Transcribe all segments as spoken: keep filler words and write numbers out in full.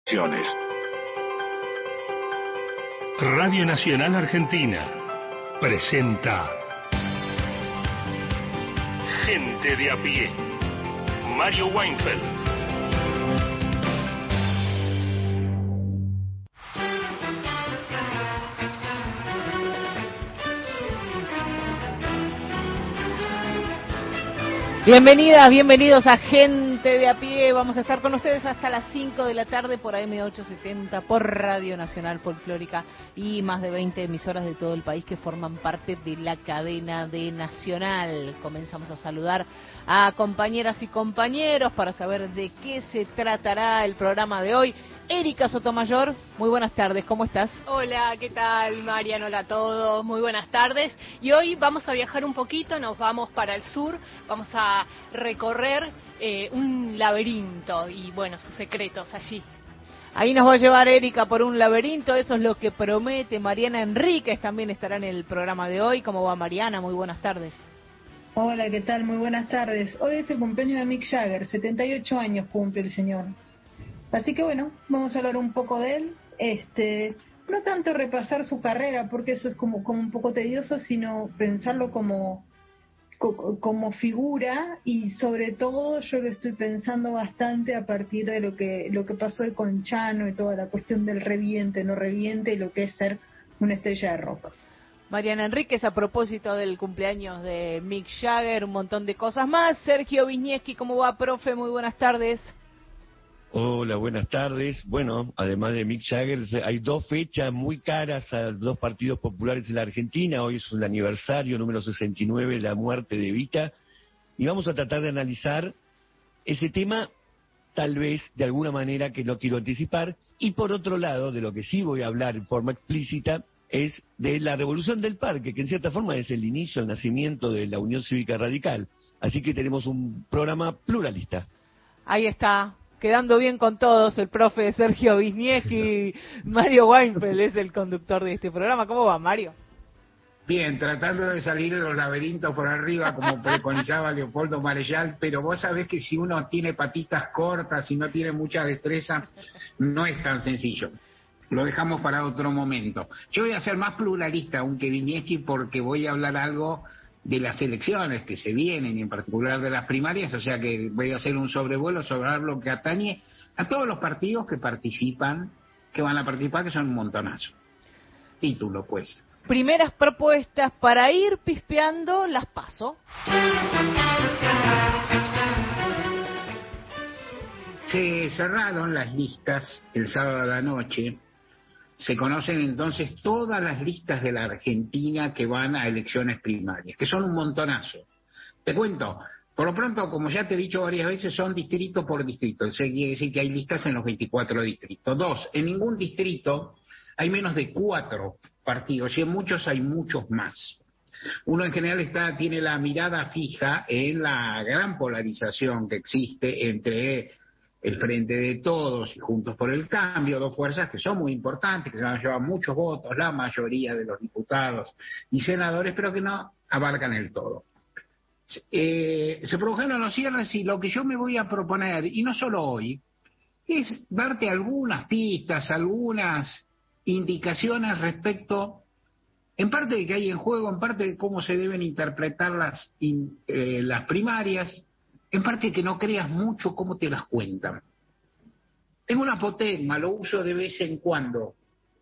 Radio Nacional Argentina presenta Gente de a pie. Mario Weinfeld. Bienvenidas, bienvenidos a Gente de a pie. Vamos a estar con ustedes hasta las cinco de la tarde por A M ochocientos setenta, por Radio Nacional Folclórica y más de veinte emisoras de todo el país que forman parte de la cadena de Nacional. Comenzamos a saludar a compañeras y compañeros para saber de qué se tratará el programa de hoy. Erika Sotomayor, muy buenas tardes, ¿cómo estás? Hola, ¿qué tal, Mariano? Hola a todos, muy buenas tardes. Y hoy vamos a viajar un poquito, nos vamos para el sur, vamos a recorrer eh, un laberinto y, bueno, sus secretos allí. Ahí nos va a llevar Erika por un laberinto, eso es lo que promete. Mariana Enríquez también estará en el programa de hoy. ¿Cómo va, Mariana? Muy buenas tardes. Hola, ¿qué tal? Muy buenas tardes. Hoy es el cumpleaños de Mick Jagger, setenta y ocho años cumple el señor. Así que bueno, vamos a hablar un poco de él, este, no tanto repasar su carrera, porque eso es como, como un poco tedioso, sino pensarlo como, como, como figura, y sobre todo yo lo estoy pensando bastante a partir de lo que, lo que pasó con Chano y toda la cuestión del reviente, no reviente, y lo que es ser una estrella de rock. Mariana Enríquez, a propósito del cumpleaños de Mick Jagger, un montón de cosas más. Sergio Wisniewski, ¿cómo va, profe? Muy buenas tardes. Hola, buenas tardes. Bueno, además de Mick Jagger, hay dos fechas muy caras a dos partidos populares en la Argentina. Hoy es un aniversario número sesenta y nueve de la muerte de Evita. Y vamos a tratar de analizar ese tema, tal vez de alguna manera que no quiero anticipar. Y por otro lado, de lo que sí voy a hablar en forma explícita, es de la Revolución del Parque, que en cierta forma es el inicio, el nacimiento de la Unión Cívica Radical. Así que tenemos un programa pluralista. Ahí está. Quedando bien con todos, el profe Sergio Wisniewski. Mario Weinfeld es el conductor de este programa. ¿Cómo va, Mario? Bien, tratando de salir de los laberintos por arriba, como preconizaba Leopoldo Marechal, pero vos sabés que si uno tiene patitas cortas y no tiene mucha destreza, no es tan sencillo. Lo dejamos para otro momento. Yo voy a ser más pluralista aún que Wisniewski, porque voy a hablar algo de las elecciones que se vienen, y en particular de las primarias, o sea que voy a hacer un sobrevuelo sobre lo que atañe a todos los partidos que participan, que van a participar, que son un montonazo. Título, pues. Primeras propuestas para ir pispeando las PASO. Se cerraron las listas el sábado a la noche. Se conocen entonces todas las listas de la Argentina que van a elecciones primarias, que son un montonazo. Te cuento, por lo pronto, como ya te he dicho varias veces, son distrito por distrito. Eso quiere decir que hay listas en los veinticuatro distritos. Dos, en ningún distrito hay menos de cuatro partidos, y en muchos hay muchos más. Uno en general está tiene la mirada fija en la gran polarización que existe entre el Frente de Todos y Juntos por el Cambio, dos fuerzas que son muy importantes, que se van a llevar muchos votos, la mayoría de los diputados y senadores, pero que no abarcan el todo. Eh, se produjeron los cierres, y lo que yo me voy a proponer, y no solo hoy, es darte algunas pistas, algunas indicaciones respecto, en parte de qué hay en juego, en parte de cómo se deben interpretar las, eh, las primarias, en parte que no creas mucho cómo te las cuentan. Tengo una apotegma, lo uso de vez en cuando.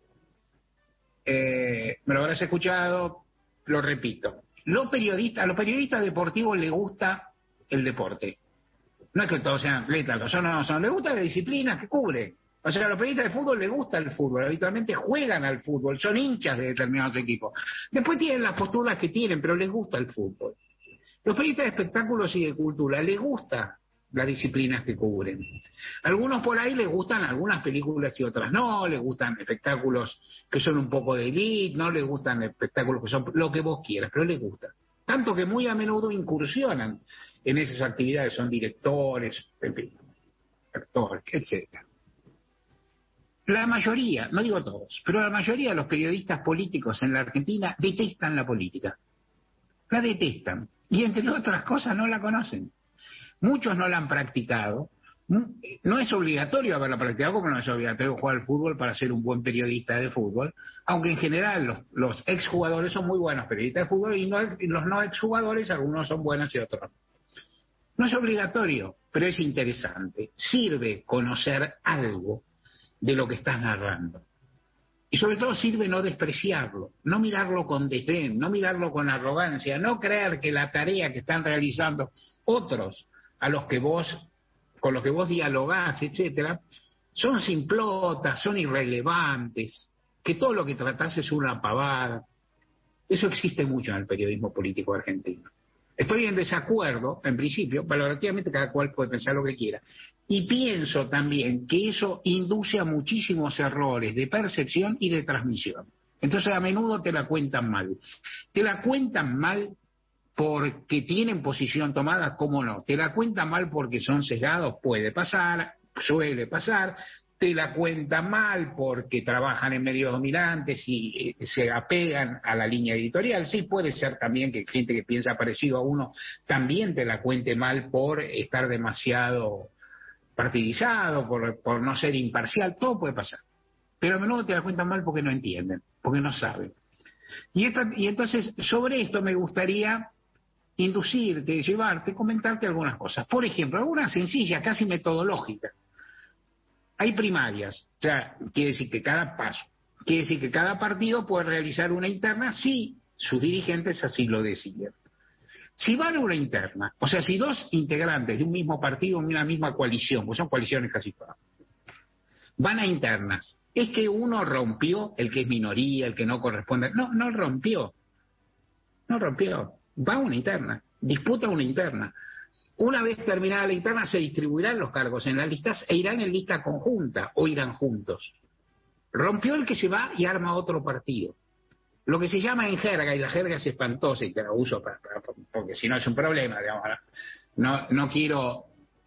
Eh, me lo habrás escuchado, lo repito. Los periodistas, a los periodistas deportivos les gusta el deporte. No es que todos sean atletas, los son, no son, les gusta la disciplina que cubre. O sea, a los periodistas de fútbol les gusta el fútbol, habitualmente juegan al fútbol, son hinchas de determinados equipos. Después tienen las posturas que tienen, pero les gusta el fútbol. Los periodistas de espectáculos y de cultura les gusta las disciplinas que cubren. Algunos por ahí les gustan algunas películas y otras no, les gustan espectáculos que son un poco de élite, no les gustan espectáculos que son lo que vos quieras, pero les gustan. Tanto que muy a menudo incursionan en esas actividades, son directores, en fin, actores, etcétera. La mayoría, no digo todos, pero la mayoría de los periodistas políticos en la Argentina detestan la política. La detestan. Y entre otras cosas no la conocen. Muchos no la han practicado, No es obligatorio haberla practicado, como no es obligatorio jugar al fútbol para ser un buen periodista de fútbol, aunque en general los, los exjugadores son muy buenos periodistas de fútbol y, no, y los no exjugadores, algunos son buenos y otros no. No es obligatorio, pero es interesante. Sirve conocer algo de lo que estás narrando. Y sobre todo sirve no despreciarlo, no mirarlo con desdén, no mirarlo con arrogancia, no creer que la tarea que están realizando otros a los que vos, con los que vos dialogás, etcétera, son simplotas, son irrelevantes, que todo lo que tratás es una pavada. Eso existe mucho en el periodismo político argentino. Estoy en desacuerdo, en principio, pero relativamente cada cual puede pensar lo que quiera. Y pienso también que eso induce a muchísimos errores de percepción y de transmisión. Entonces a menudo te la cuentan mal. Te la cuentan mal porque tienen posición tomada, ¿cómo no? Te la cuentan mal porque son sesgados, puede pasar, suele pasar. Te la cuentan mal porque trabajan en medios dominantes y eh, se apegan a la línea editorial. Sí, puede ser también que gente que piensa parecido a uno también te la cuente mal por estar demasiado partidizado, por, por no ser imparcial. Todo puede pasar. Pero a menudo te la cuentan mal porque no entienden, porque no saben. Y, esta, y entonces sobre esto me gustaría inducirte, llevarte, comentarte algunas cosas. Por ejemplo, algunas sencillas, casi metodológicas. Hay primarias, o sea, quiere decir que cada paso, quiere decir que cada partido puede realizar una interna si sus dirigentes así lo deciden. Si van a una interna, o sea, si dos integrantes de un mismo partido, una misma coalición, pues son coaliciones casi todas, van a internas, es que uno rompió, el que es minoría, el que no corresponde, no, no rompió, no rompió, va a una interna, disputa una interna. Una vez terminada la interna se distribuirán los cargos en las listas e irán en lista conjunta o irán juntos. Rompió el que se va y arma otro partido. Lo que se llama en jerga, y la jerga es espantosa y te la uso para, para, porque si no es un problema, digamos, no, no quiero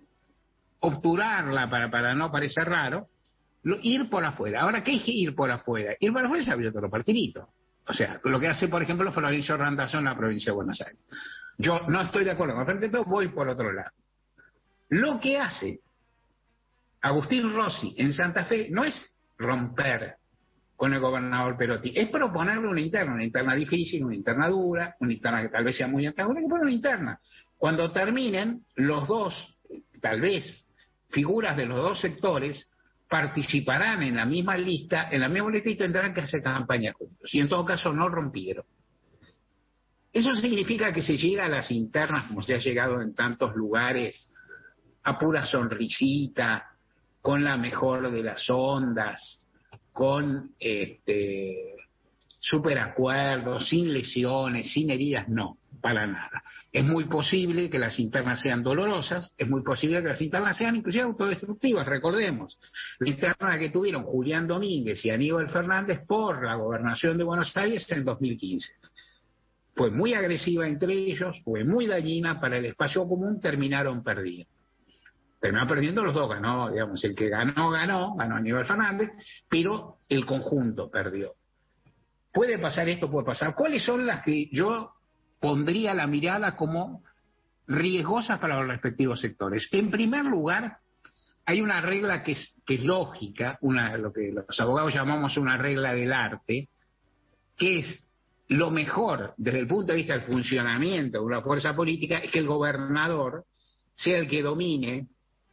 obturarla para, para no parecer raro, lo, ir por afuera. Ahora, ¿qué es ir por afuera? Ir por afuera es abrir otro partidito. O sea, lo que hace, por ejemplo, Florencio Randazzo en la provincia de Buenos Aires. Yo no estoy de acuerdo con Frente de Todos, voy por otro lado. Lo que hace Agustín Rossi en Santa Fe no es romper con el gobernador Perotti, es proponerle una interna, una interna difícil, una interna dura, una interna que tal vez sea muy antagónica, pero una interna. Cuando terminen, los dos, tal vez, figuras de los dos sectores, participarán en la misma lista, en la misma lista y tendrán que hacer campaña juntos. Y en todo caso no rompieron. Eso significa que se llega a las internas, como se ha llegado en tantos lugares, a pura sonrisita, con la mejor de las ondas, con este super acuerdos, sin lesiones, sin heridas, no, para nada. Es muy posible que las internas sean dolorosas, es muy posible que las internas sean inclusive autodestructivas, recordemos. La interna que tuvieron Julián Domínguez y Aníbal Fernández por la gobernación de Buenos Aires en dos mil quince. Fue muy agresiva entre ellos, fue muy dañina para el espacio común, terminaron perdiendo. Terminaron perdiendo los dos, ganó, digamos, el que ganó, ganó, ganó Aníbal Fernández, pero el conjunto perdió. Puede pasar esto, puede pasar. ¿Cuáles son las que yo pondría la mirada como riesgosas para los respectivos sectores? En primer lugar, hay una regla que es, que es lógica, una, lo que los abogados llamamos una regla del arte, que es lo mejor desde el punto de vista del funcionamiento de una fuerza política es que el gobernador sea el que domine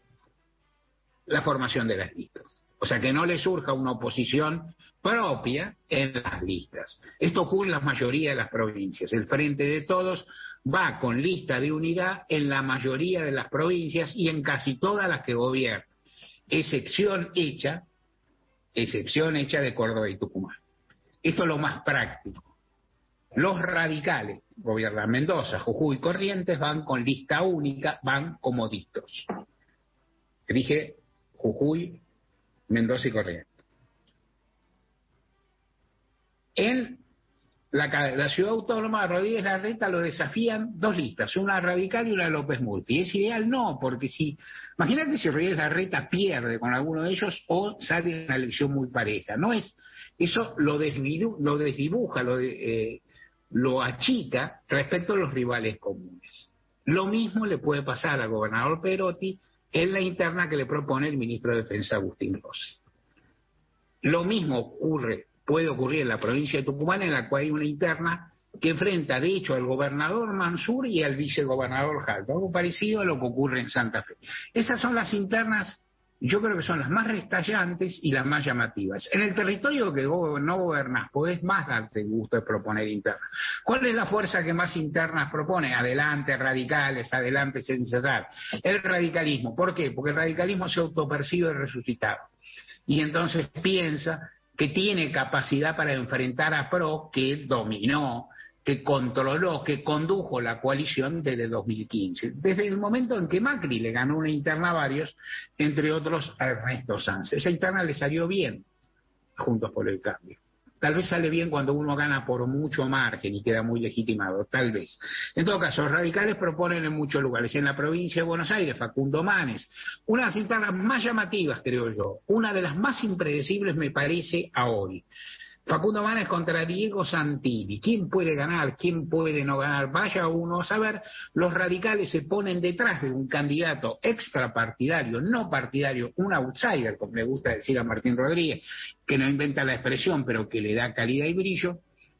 la formación de las listas. O sea, que no le surja una oposición propia en las listas. Esto ocurre en la mayoría de las provincias. El Frente de Todos va con lista de unidad en la mayoría de las provincias y en casi todas las que gobierna. Excepción hecha, excepción hecha de Córdoba y Tucumán. Esto es lo más práctico. Los radicales, gobiernan Mendoza, Jujuy y Corrientes, van con lista única, van como dictos. Dije Jujuy, Mendoza y Corrientes. En la, la ciudad autónoma de Rodríguez Larreta lo desafían dos listas, una radical y una de López Murphy. ¿Es ideal? No, porque si, imagínate si Rodríguez Larreta pierde con alguno de ellos o sale una elección muy pareja. No es, eso lo, desdibuja, lo, desdibuja, lo, de, eh, lo achica respecto a los rivales comunes. Lo mismo le puede pasar al gobernador Perotti en la interna que le propone el ministro de Defensa Agustín Rossi. Lo mismo ocurre, puede ocurrir en la provincia de Tucumán, en la cual hay una interna que enfrenta, de hecho, al gobernador Mansur y al vicegobernador Jaldo, algo parecido a lo que ocurre en Santa Fe. Esas son las internas, yo creo que son las más restallantes y las más llamativas. En el territorio que no gobernás, podés más darte el gusto de proponer internas. ¿Cuál es la fuerza que más internas propone? Adelante, radicales, adelante, sin cesar. El radicalismo. ¿Por qué? Porque el radicalismo se autopercibe resucitado. Y entonces piensa que tiene capacidad para enfrentar a Pro, que dominó, que controló, que condujo la coalición desde dos mil quince, desde el momento en que Macri le ganó una interna a varios, entre otros a Ernesto Sanz. Esa interna le salió bien, Juntos por el Cambio. Tal vez sale bien cuando uno gana por mucho margen y queda muy legitimado, tal vez. En todo caso, los radicales proponen en muchos lugares. En la provincia de Buenos Aires, Facundo Manes, una de las internas más llamativas, creo yo, una de las más impredecibles me parece a hoy. Facundo Manes contra Diego Santilli. ¿Quién puede ganar? ¿Quién puede no ganar? Vaya uno a saber. Los radicales se ponen detrás de un candidato extrapartidario, no partidario, un outsider, como le gusta decir a Martín Rodríguez, que no inventa la expresión, pero que le da calidad y brillo.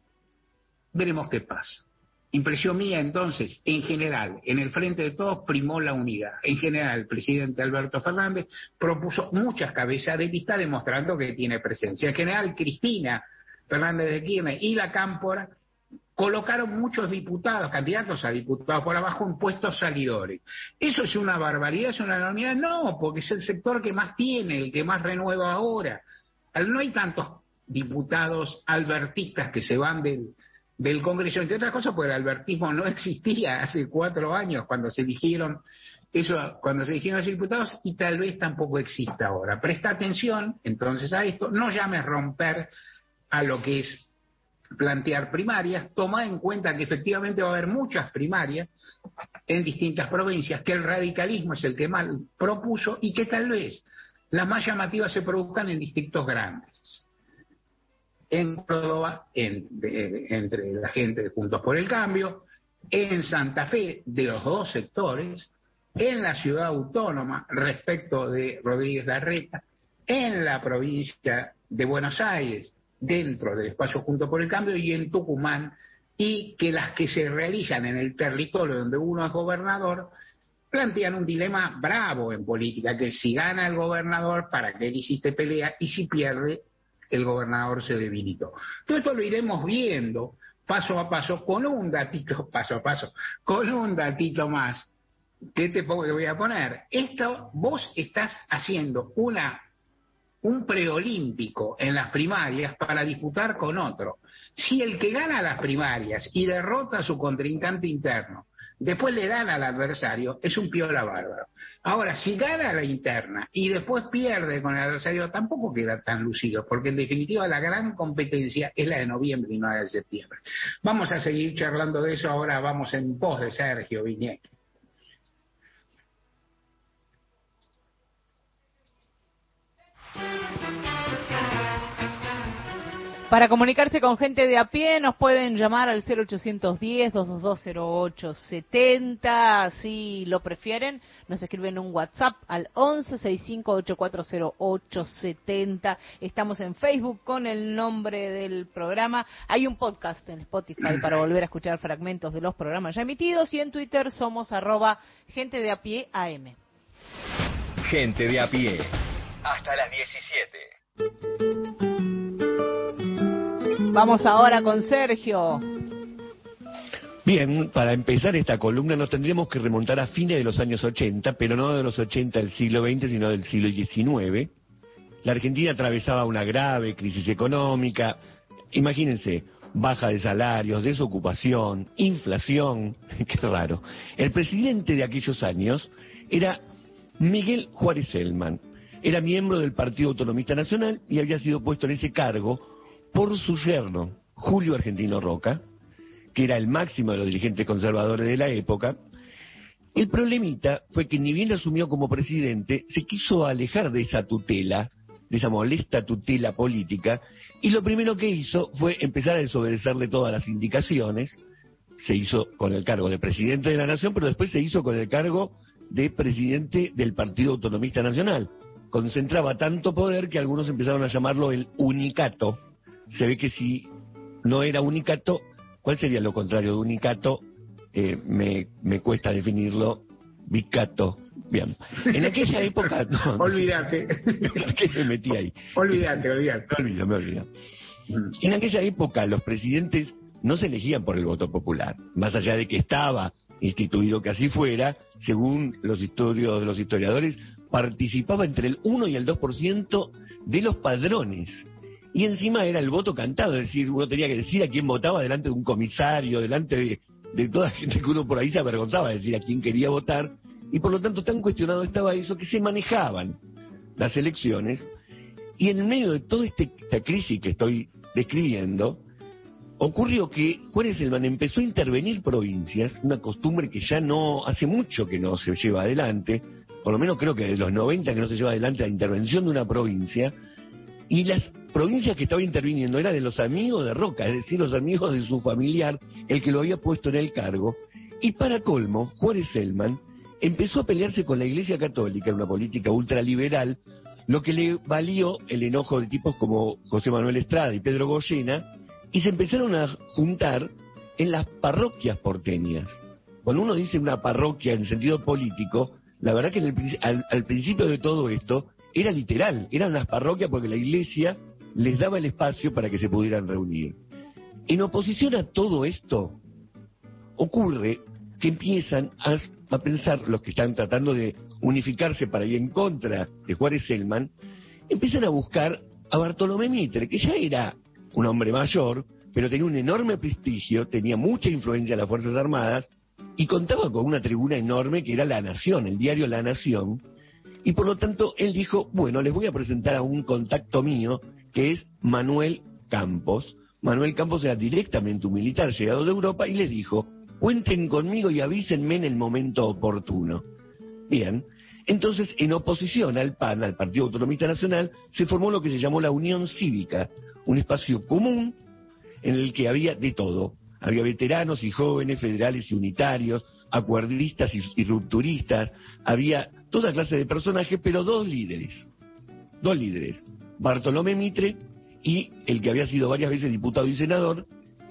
Veremos qué pasa. Impresión mía, entonces, en general, en el frente de todos primó la unidad. En general, el presidente Alberto Fernández propuso muchas cabezas de lista demostrando que tiene presencia. En general, Cristina Fernández de Kirchner y la Cámpora colocaron muchos diputados, candidatos a diputados por abajo en puestos salidores. ¿Eso es una barbaridad, es una enormidad? No, porque es el sector que más tiene, el que más renueva ahora. No hay tantos diputados albertistas que se van del... del Congreso, entre otras cosas, porque el albertismo no existía hace cuatro años cuando se eligieron eso, cuando se eligieron los diputados, y tal vez tampoco exista ahora. Presta atención entonces a esto, no llames romper a lo que es plantear primarias, toma en cuenta que efectivamente va a haber muchas primarias en distintas provincias, que el radicalismo es el que más propuso y que tal vez las más llamativas se produzcan en distritos grandes. En Córdoba, en, de, entre la gente de Juntos por el Cambio, en Santa Fe, de los dos sectores, en la ciudad autónoma, respecto de Rodríguez Larreta, en la provincia de Buenos Aires, dentro del espacio Juntos por el Cambio, y en Tucumán, y que las que se realizan en el territorio donde uno es gobernador, plantean un dilema bravo en política, que si gana el gobernador, ¿para qué le hiciste pelea? Y si pierde, el gobernador se debilitó. Todo esto lo iremos viendo paso a paso, con un datito, paso a paso, con un datito más. ¿Qué te voy a poner? Esto, vos estás haciendo una, un preolímpico en las primarias para disputar con otro. Si el que gana las primarias y derrota a su contrincante interno, después le gana al adversario, es un piola bárbaro. Ahora, si gana la interna y después pierde con el adversario, tampoco queda tan lucido, porque en definitiva la gran competencia es la de noviembre y no la de septiembre. Vamos a seguir charlando de eso, ahora vamos en pos de Sergio Viñek. Para comunicarse con gente de a pie nos pueden llamar al cero ochocientos diez, doscientos veintidós, cero ocho setenta, si lo prefieren. Nos escriben un WhatsApp al once sesenta y cinco ochenta y cuatro cero ocho setenta. Estamos en Facebook con el nombre del programa. Hay un podcast en Spotify para volver a escuchar fragmentos de los programas ya emitidos, y en Twitter somos arroba gente de a pie A M. Gente de a pie. Hasta las diecisiete. Vamos ahora con Sergio. Bien, para empezar esta columna nos tendríamos que remontar a fines de los años ochenta, pero no de los ochenta del siglo veinte, sino del siglo diecinueve. La Argentina atravesaba una grave crisis económica. Imagínense, baja de salarios, desocupación, inflación. Qué raro. El presidente de aquellos años era Miguel Juárez Celman. Era miembro del Partido Autonomista Nacional y había sido puesto en ese cargo por su yerno, Julio Argentino Roca, que era el máximo de los dirigentes conservadores de la época. El problemita fue que ni bien asumió como presidente, se quiso alejar de esa tutela, de esa molesta tutela política, y lo primero que hizo fue empezar a desobedecerle todas las indicaciones. Se hizo con el cargo de presidente de la Nación, pero después se hizo con el cargo de presidente del Partido Autonomista Nacional. Concentraba tanto poder que algunos empezaron a llamarlo el unicato. Se ve que si no era unicato, ¿cuál sería lo contrario de unicato? Eh, me, me cuesta definirlo. Bicato. Bien. En aquella época... No, olvídate. ¿Qué me metí ahí? Olvídate, olvídate. Me olvido, me olvido. En aquella época los presidentes no se elegían por el voto popular, más allá de que estaba instituido que así fuera, según los historios, los historiadores, participaba entre el uno y el dos por ciento de los padrones. Y encima era el voto cantado, es decir, uno tenía que decir a quién votaba delante de un comisario, delante de, de toda la gente que uno por ahí se avergonzaba de decir a quién quería votar, y por lo tanto tan cuestionado estaba eso que se manejaban las elecciones, y en medio de toda este, esta crisis que estoy describiendo, ocurrió que Juárez Celman empezó a intervenir provincias, una costumbre que ya no, hace mucho que no se lleva adelante, por lo menos creo que de los noventa que no se lleva adelante la intervención de una provincia, y las provincias que estaba interviniendo eran de los amigos de Roca, es decir, los amigos de su familiar, el que lo había puesto en el cargo, y para colmo, Juárez Celman empezó a pelearse con la Iglesia Católica en una política ultraliberal, lo que le valió el enojo de tipos como José Manuel Estrada y Pedro Goyena, y se empezaron a juntar en las parroquias porteñas. Cuando uno dice una parroquia en sentido político, la verdad que en el, al, al principio de todo esto era literal, eran las parroquias porque la iglesia les daba el espacio para que se pudieran reunir. En oposición a todo esto, ocurre que empiezan a, a pensar los que están tratando de unificarse para ir en contra de Juárez Celman, empiezan a buscar a Bartolomé Mitre, que ya era un hombre mayor, pero tenía un enorme prestigio, tenía mucha influencia en las Fuerzas Armadas, y contaba con una tribuna enorme que era La Nación, el diario La Nación, y por lo tanto él dijo, bueno, les voy a presentar a un contacto mío, que es Manuel Campos. Manuel Campos era directamente un militar llegado de Europa, y les dijo, cuenten conmigo y avísenme en el momento oportuno. Bien, entonces en oposición al P A N, al Partido Autonomista Nacional, se formó lo que se llamó la Unión Cívica, un espacio común en el que había de todo. Había veteranos y jóvenes, federales y unitarios, acuerdistas y, y rupturistas, había toda clase de personajes, pero dos líderes, dos líderes, Bartolomé Mitre y el que había sido varias veces diputado y senador,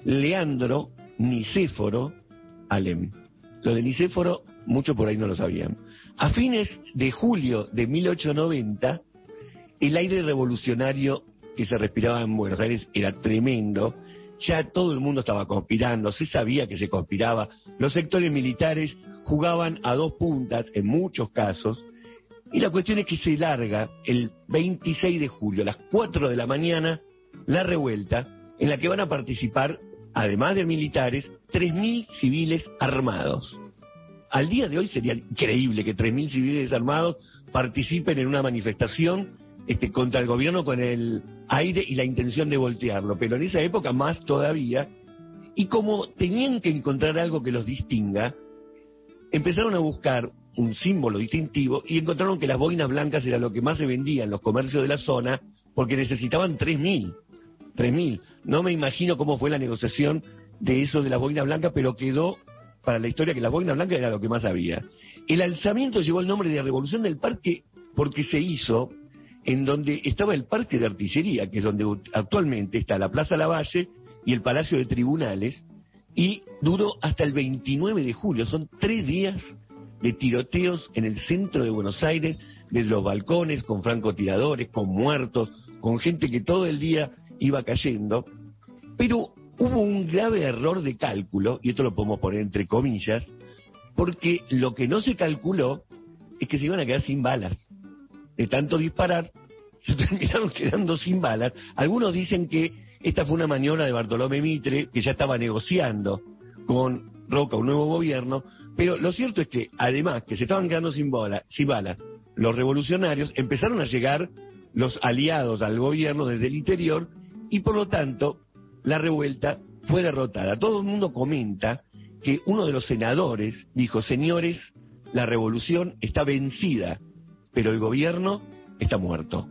Leandro Nicéforo Alem. Lo de Nicéforo, muchos por ahí no lo sabían. A fines de julio de mil ochocientos noventa, el aire revolucionario que se respiraba en Buenos Aires era tremendo, ya todo el mundo estaba conspirando, se sabía que se conspiraba, los sectores militares jugaban a dos puntas en muchos casos, y la cuestión es que se larga el veintiséis de julio a las cuatro de la mañana la revuelta en la que van a participar, además de militares, tres mil civiles armados. Al día de hoy sería increíble que tres mil civiles armados participen en una manifestación este, contra el gobierno con el aire y la intención de voltearlo, pero en esa época más todavía, y como tenían que encontrar algo que los distinga, empezaron a buscar un símbolo distintivo y encontraron que las boinas blancas era lo que más se vendía en los comercios de la zona, porque necesitaban tres mil. tres mil. No me imagino cómo fue la negociación de eso de las boinas blancas, pero quedó para la historia que las boinas blancas era lo que más había. El alzamiento llevó el nombre de Revolución del Parque porque se hizo en donde estaba el Parque de Artillería, que es donde actualmente está la Plaza Lavalle y el Palacio de Tribunales, y duró hasta el veintinueve de julio. Son tres días de tiroteos en el centro de Buenos Aires, desde los balcones, con francotiradores, con muertos, con gente que todo el día iba cayendo, pero hubo un grave error de cálculo, y esto lo podemos poner entre comillas, porque lo que no se calculó es que se iban a quedar sin balas. De tanto disparar, se terminaron quedando sin balas. Algunos dicen que esta fue una maniobra de Bartolomé Mitre, que ya estaba negociando con Roca un nuevo gobierno, pero lo cierto es que, además, que se estaban quedando sin, bola, sin balas, los revolucionarios empezaron a llegar los aliados al gobierno desde el interior, y por lo tanto, la revuelta fue derrotada. Todo el mundo comenta que uno de los senadores dijo, señores, la revolución está vencida, pero el gobierno está muerto.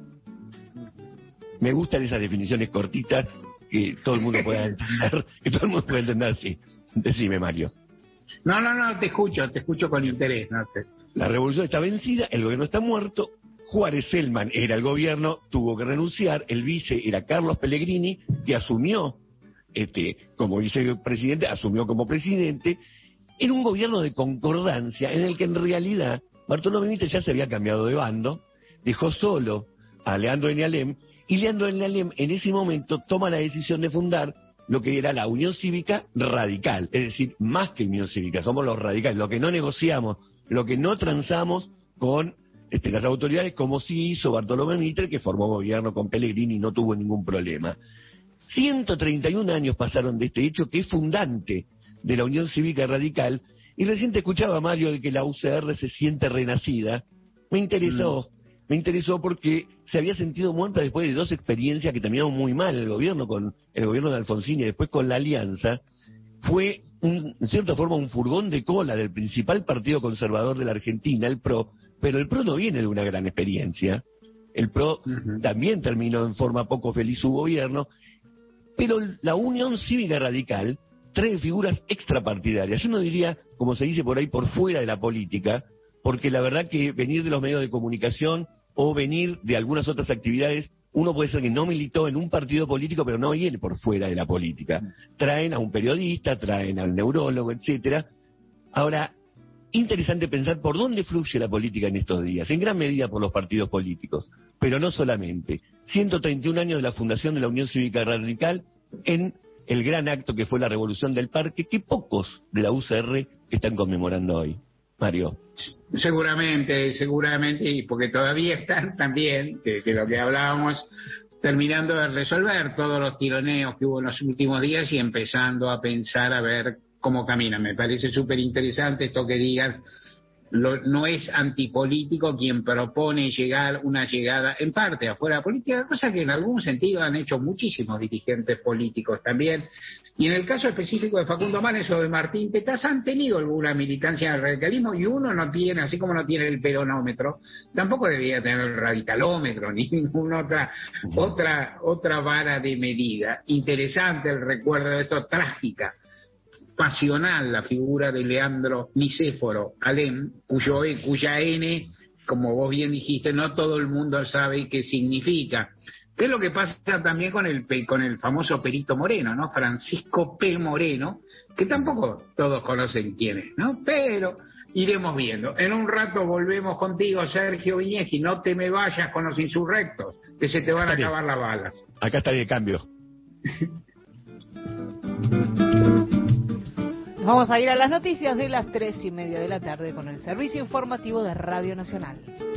Me gustan esas definiciones cortitas que todo el mundo pueda entender, que todo el mundo pueda entender, sí. Decime, Mario. No, no, no, te escucho, te escucho con interés, no sé. La revolución está vencida, el gobierno está muerto, Juárez Selman era el gobierno, tuvo que renunciar, el vice era Carlos Pellegrini, que asumió este, como vicepresidente, asumió como presidente, en un gobierno de concordancia en el que en realidad Bartolomé Mitre ya se había cambiado de bando, dejó solo a Leandro N. Alem, y Leandro N. Alem en ese momento toma la decisión de fundar lo que era la Unión Cívica Radical, es decir, más que Unión Cívica, somos los radicales, lo que no negociamos, lo que no transamos con este, las autoridades, como sí hizo Bartolomé Mitre, que formó gobierno con Pellegrini y no tuvo ningún problema. ciento treinta y un años pasaron de este hecho, que es fundante de la Unión Cívica Radical, y recién te escuchaba, Mario, de que la U C R se siente renacida. Me interesó, mm. me interesó porque se había sentido muerta después de dos experiencias que terminaron muy mal, el gobierno con el gobierno de Alfonsín y después con la Alianza. Fue, un, en cierta forma, un furgón de cola del principal partido conservador de la Argentina, el P R O, pero el P R O no viene de una gran experiencia. El P R O uh-huh. también terminó en forma poco feliz su gobierno, pero la Unión Cívica Radical trae figuras extrapartidarias. Yo no diría, como se dice por ahí, por fuera de la política, porque la verdad que venir de los medios de comunicación o venir de algunas otras actividades, uno puede ser que no militó en un partido político, pero no viene por fuera de la política. Traen a un periodista, traen al neurólogo, etcétera. Ahora, interesante pensar por dónde fluye la política en estos días, en gran medida por los partidos políticos, pero no solamente. ciento treinta y un años de la fundación de la Unión Cívica Radical en el gran acto que fue la Revolución del Parque, que pocos de la U C R están conmemorando hoy. Mario. Seguramente, seguramente, y porque todavía están también, que, que lo que hablábamos, terminando de resolver todos los tironeos que hubo en los últimos días y empezando a pensar a ver cómo camina. Me parece súper interesante esto que digas. Lo, no es antipolítico quien propone llegar una llegada en parte afuera de la política, cosa que en algún sentido han hecho muchísimos dirigentes políticos también. Y en el caso específico de Facundo Manes o de Martín Tetaz han tenido alguna militancia en el radicalismo, y uno no tiene, así como no tiene el peronómetro, tampoco debería tener el radicalómetro ni ninguna otra, otra, otra vara de medida. Interesante el recuerdo de esto, trágica, pasional la figura de Leandro Nicéforo Alem, cuyo, cuya N, como vos bien dijiste, no todo el mundo sabe qué significa. ¿Qué es lo que pasa también con el, con el famoso Perito Moreno, ¿no? Francisco P. Moreno, que tampoco todos conocen quién es, ¿no? Pero iremos viendo. En un rato volvemos contigo, Sergio Viñeski. No te me vayas con los insurrectos, que se te van a acabar las balas. Acá está el cambio. Vamos a ir a las noticias de las tres y media de la tarde con el servicio informativo de Radio Nacional.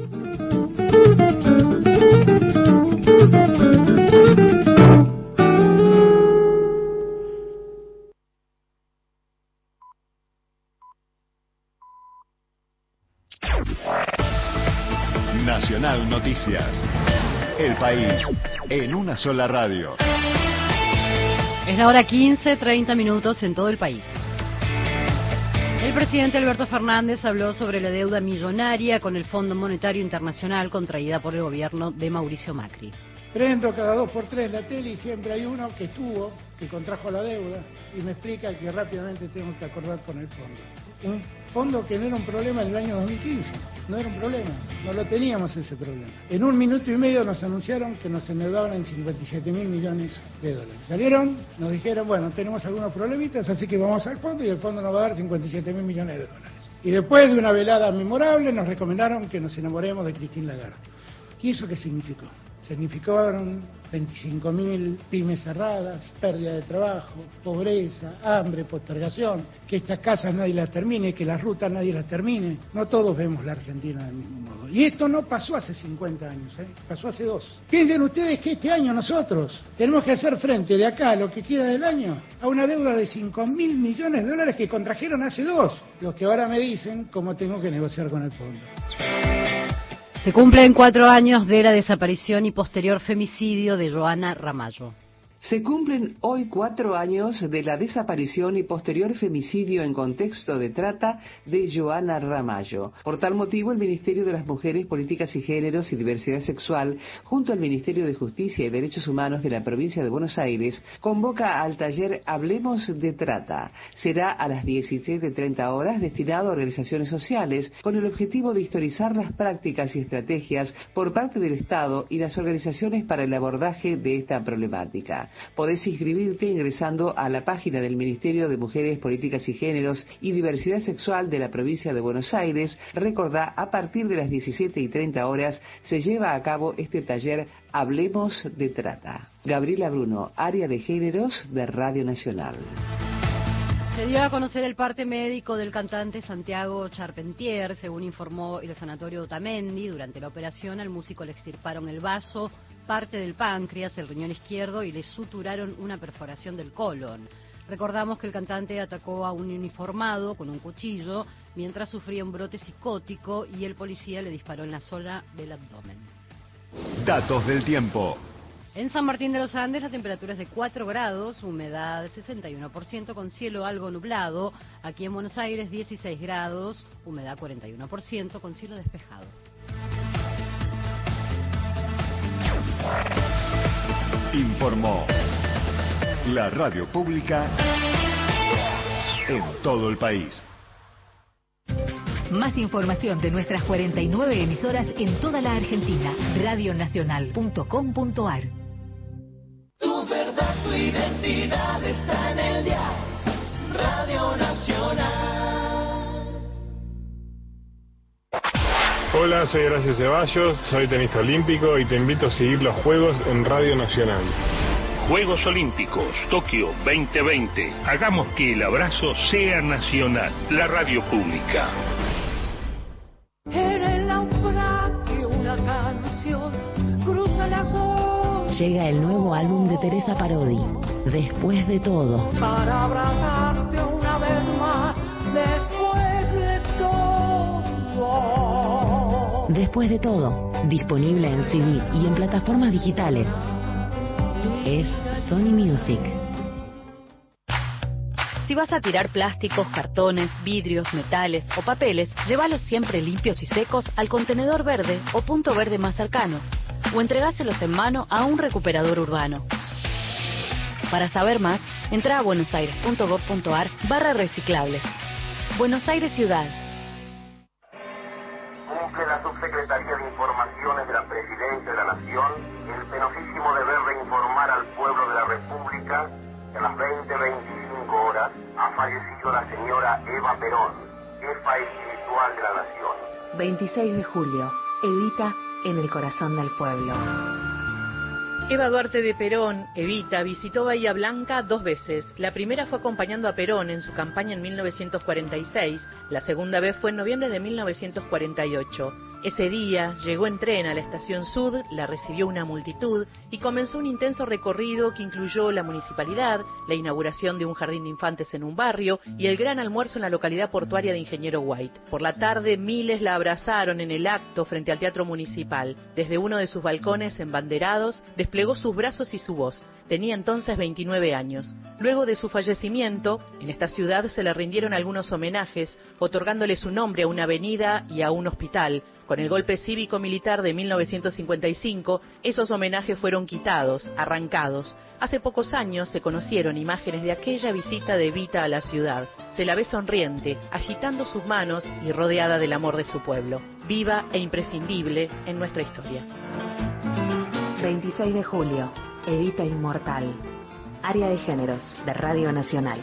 Nacional Noticias. El país en una sola radio. Es la hora quince, treinta minutos en todo el país. El presidente Alberto Fernández habló sobre la deuda millonaria con el Fondo Monetario Internacional contraída por el gobierno de Mauricio Macri. Prendo cada dos por tres la tele y siempre hay uno que estuvo, que contrajo la deuda y me explica que rápidamente tengo que acordar con el fondo. Un fondo que no era un problema en el año dos mil quince, no era un problema, no lo teníamos ese problema. En un minuto y medio nos anunciaron que nos endeudaban en cincuenta y siete mil millones de dólares. Salieron, nos dijeron, bueno, tenemos algunos problemitas, así que vamos al fondo y el fondo nos va a dar cincuenta y siete mil millones de dólares. Y después de una velada memorable nos recomendaron que nos enamoremos de Christine Lagarde. ¿Y eso qué significó? Significaron veinticinco mil pymes cerradas, pérdida de trabajo, pobreza, hambre, postergación, que estas casas nadie las termine, que las rutas nadie las termine. No todos vemos la Argentina del mismo modo. Y esto no pasó hace cincuenta años, ¿eh? Pasó hace dos. Piensen ustedes que este año nosotros tenemos que hacer frente de acá a lo que queda del año a una deuda de cinco mil millones de dólares que contrajeron hace dos. Los que ahora me dicen cómo tengo que negociar con el fondo. Se cumplen cuatro años de la desaparición y posterior femicidio de Joana Ramallo. Se cumplen hoy cuatro años de la desaparición y posterior femicidio en contexto de trata de Joana Ramallo. Por tal motivo, el Ministerio de las Mujeres, Políticas y Géneros y Diversidad Sexual, junto al Ministerio de Justicia y Derechos Humanos de la provincia de Buenos Aires, convoca al taller Hablemos de Trata. Será a las diecisiete treinta horas, destinado a organizaciones sociales, con el objetivo de historizar las prácticas y estrategias por parte del Estado y las organizaciones para el abordaje de esta problemática. Podés inscribirte ingresando a la página del Ministerio de Mujeres, Políticas y Géneros y Diversidad Sexual de la provincia de Buenos Aires. Recordá, a partir de las diecisiete y treinta horas se lleva a cabo este taller Hablemos de Trata. Gabriela Bruno, Área de Géneros de Radio Nacional. Se dio a conocer el parte médico del cantante Santiago Charpentier. Según informó el sanatorio Otamendi, durante la operación al músico le extirparon el vaso, parte del páncreas, el riñón izquierdo y le suturaron una perforación del colon. Recordamos que el cantante atacó a un uniformado con un cuchillo mientras sufría un brote psicótico y el policía le disparó en la zona del abdomen. Datos del tiempo. En San Martín de los Andes la temperatura es de cuatro grados, humedad sesenta y uno por ciento con cielo algo nublado. Aquí en Buenos Aires dieciséis grados, humedad cuarenta y uno por ciento con cielo despejado. Informó la radio pública en todo el país. Más información de nuestras cuarenta y nueve emisoras en toda la Argentina. radio nacional punto com punto ar. Tu verdad, tu identidad está en el dial. Radio Nacional. Hola, soy Horacio Ceballos, soy tenista olímpico y te invito a seguir los Juegos en Radio Nacional. Juegos Olímpicos, Tokio veinte veinte. Hagamos que el abrazo sea nacional. La radio pública. En el naufragio una canción cruza las olas. Llega el nuevo álbum de Teresa Parodi, Después de Todo. Para abrazarte una vez más, después de todo. Después de Todo, disponible en C D y en plataformas digitales. Es Sony Music. Si vas a tirar plásticos, cartones, vidrios, metales o papeles, llévalos siempre limpios y secos al contenedor verde o punto verde más cercano, o entregáselos en mano a un recuperador urbano. Para saber más, entra a buenosaires.gov.ar barra reciclables. Buenos Aires Ciudad. Cumple la Subsecretaría de Informaciones de la Presidencia de la Nación el penosísimo deber de informar al pueblo de la República que a las veinte veinticinco horas ha fallecido la señora Eva Perón, jefa espiritual de la Nación. veintiséis de julio, Evita en el corazón del pueblo. Eva Duarte de Perón, Evita, visitó Bahía Blanca dos veces. La primera fue acompañando a Perón en su campaña en mil novecientos cuarenta y seis, la segunda vez fue en noviembre de mil novecientos cuarenta y ocho. Ese día llegó en tren a la estación Sud, la recibió una multitud y comenzó un intenso recorrido que incluyó la municipalidad, la inauguración de un jardín de infantes en un barrio y el gran almuerzo en la localidad portuaria de Ingeniero White. Por la tarde, miles la abrazaron en el acto frente al Teatro Municipal. Desde uno de sus balcones embanderados, desplegó sus brazos y su voz. Tenía entonces veintinueve años. Luego de su fallecimiento, en esta ciudad se le rindieron algunos homenajes, otorgándole su nombre a una avenida y a un hospital. Con el golpe cívico-militar de mil novecientos cincuenta y cinco, esos homenajes fueron quitados, arrancados. Hace pocos años se conocieron imágenes de aquella visita de Evita a la ciudad. Se la ve sonriente, agitando sus manos y rodeada del amor de su pueblo. Viva e imprescindible en nuestra historia. veintiséis de julio, Evita Inmortal. Área de Géneros de Radio Nacional.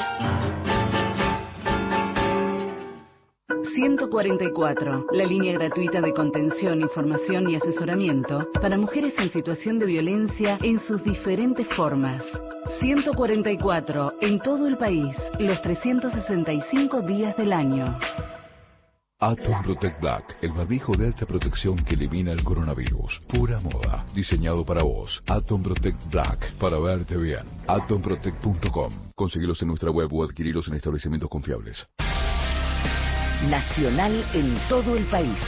ciento cuarenta y cuatro, la línea gratuita de contención, información y asesoramiento para mujeres en situación de violencia en sus diferentes formas. ciento cuarenta y cuatro, en todo el país, los trescientos sesenta y cinco días del año. Atom Protect Black, el barbijo de alta protección que elimina el coronavirus. Pura moda, diseñado para vos. Atom Protect Black, para verte bien. atom protect punto com. Conseguilos en nuestra web o adquirilos en establecimientos confiables. Nacional en todo el país.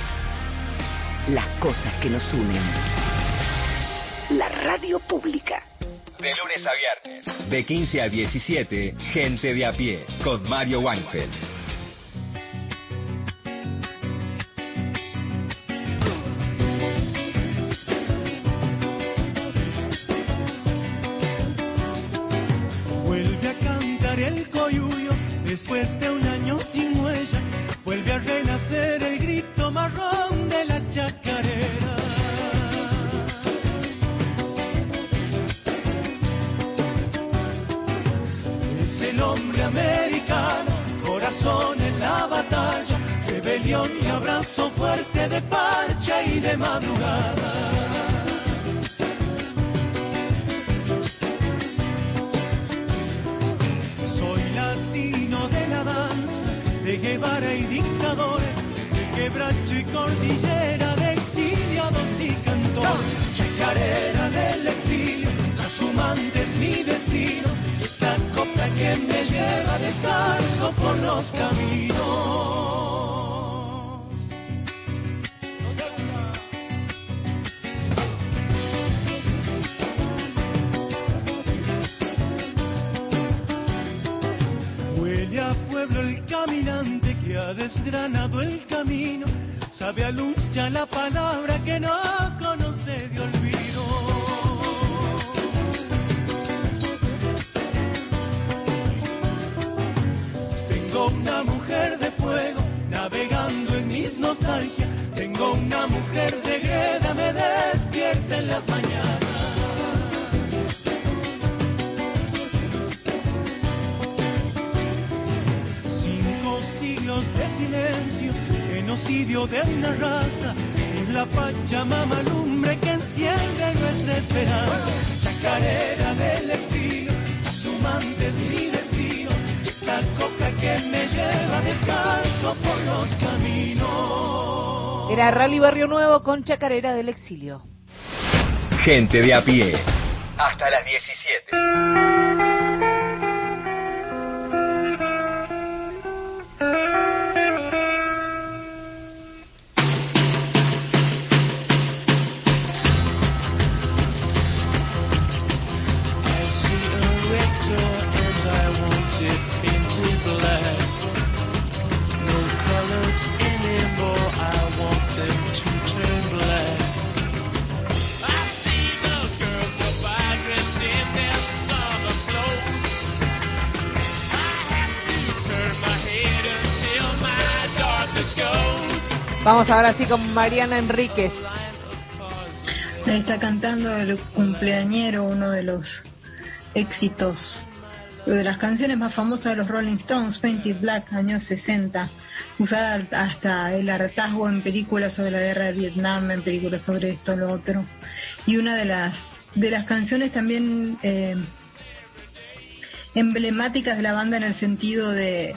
Las cosas que nos unen. La radio pública. De lunes a viernes, de quince a diecisiete, Gente de a pie, con Mario Weinfeld. Vuelve a cantar el coyuyo después de un año sin huella. Vuelve a renacer el grito marrón de la chacarera. Es el hombre americano, corazón en la batalla, rebelión y abrazo fuerte de parcha y de madrugada. De Guevara y dictadores, de quebracho y cordillera, de exiliados y cantores, chacarera del exilio, trashumante es mi destino, esta copla que me lleva descalzo por los caminos. Huele a pueblo el caminante que ha desgranado el camino, sabe a lucha la palabra que no conoce de olvido. Tengo una mujer de fuego navegando en mis nostalgias, tengo una mujer de greda, me despierta en las mañanas. De silencio, genocidio de una raza, es la Pachamama lumbre que enciende nuestra esperanza. Chacarera del exilio, trashumante es mi destino, esta coca que me lleva descalzo por los caminos. Era Rally Barrio Nuevo con Chacarera del exilio. Gente de a pie, hasta las diecisiete. Vamos ahora sí con Mariana Enríquez. Ahí está cantando el cumpleañero, uno de los éxitos, de las canciones más famosas de los Rolling Stones, Painted Black, años sesenta, usada hasta el hartazgo en películas sobre la guerra de Vietnam, en películas sobre esto, lo otro. Y una de las de las canciones también eh, emblemáticas de la banda en el sentido de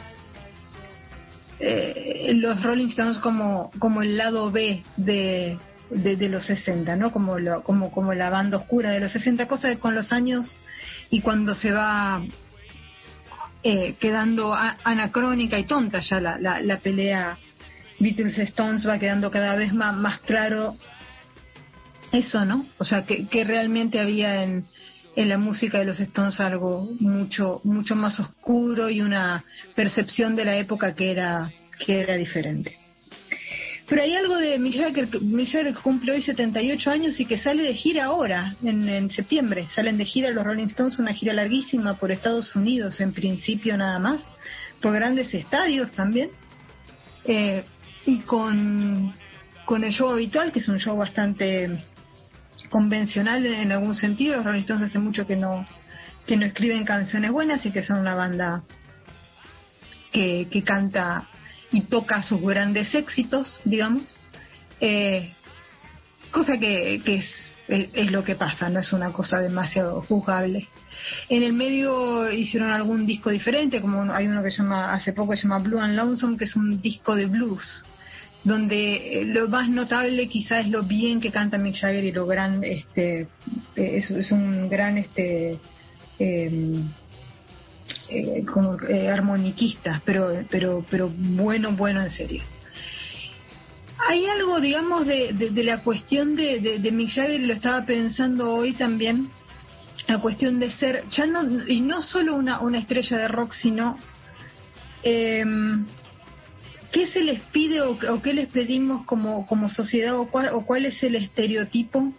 Eh, los Rolling Stones como como el lado B de, de, de los sesenta, ¿no? Como, lo, como como la banda oscura de los sesenta, cosa que con los años y cuando se va eh, quedando a, anacrónica y tonta ya la, la, la pelea Beatles-Stones, va quedando cada vez más, más claro eso, ¿no? O sea, que, que realmente había en en la música de los Stones algo mucho mucho más oscuro y una percepción de la época que era que era diferente. Pero hay algo de Mick Jagger, Mick Jagger que cumple hoy setenta y ocho años y que sale de gira ahora, en, en septiembre. Salen de gira los Rolling Stones, una gira larguísima por Estados Unidos, en principio nada más, por grandes estadios también, eh, y con, con el show habitual, que es un show bastante convencional en algún sentido. Los Rolling Stones hace mucho que no que no escriben canciones buenas y que son una banda que, que canta y toca sus grandes éxitos, digamos, eh, cosa que, que es, es, es lo que pasa, no es una cosa demasiado juzgable. En el medio hicieron algún disco diferente, como hay uno que se llama, hace poco se llama Blue and Lonesome, que es un disco de blues, donde lo más notable quizás es lo bien que canta Mick Jagger y lo gran, este, es, es un gran, este, eh, eh, como eh, armoniquista, pero, pero, pero bueno, bueno en serio. Hay algo, digamos, de, de, de la cuestión de, de, de Mick Jagger, y lo estaba pensando hoy también, la cuestión de ser, ya no, y no solo una, una estrella de rock, sino eh, ¿qué se les pide o, o qué les pedimos como, como sociedad o cuál, o cuál es el estereotipo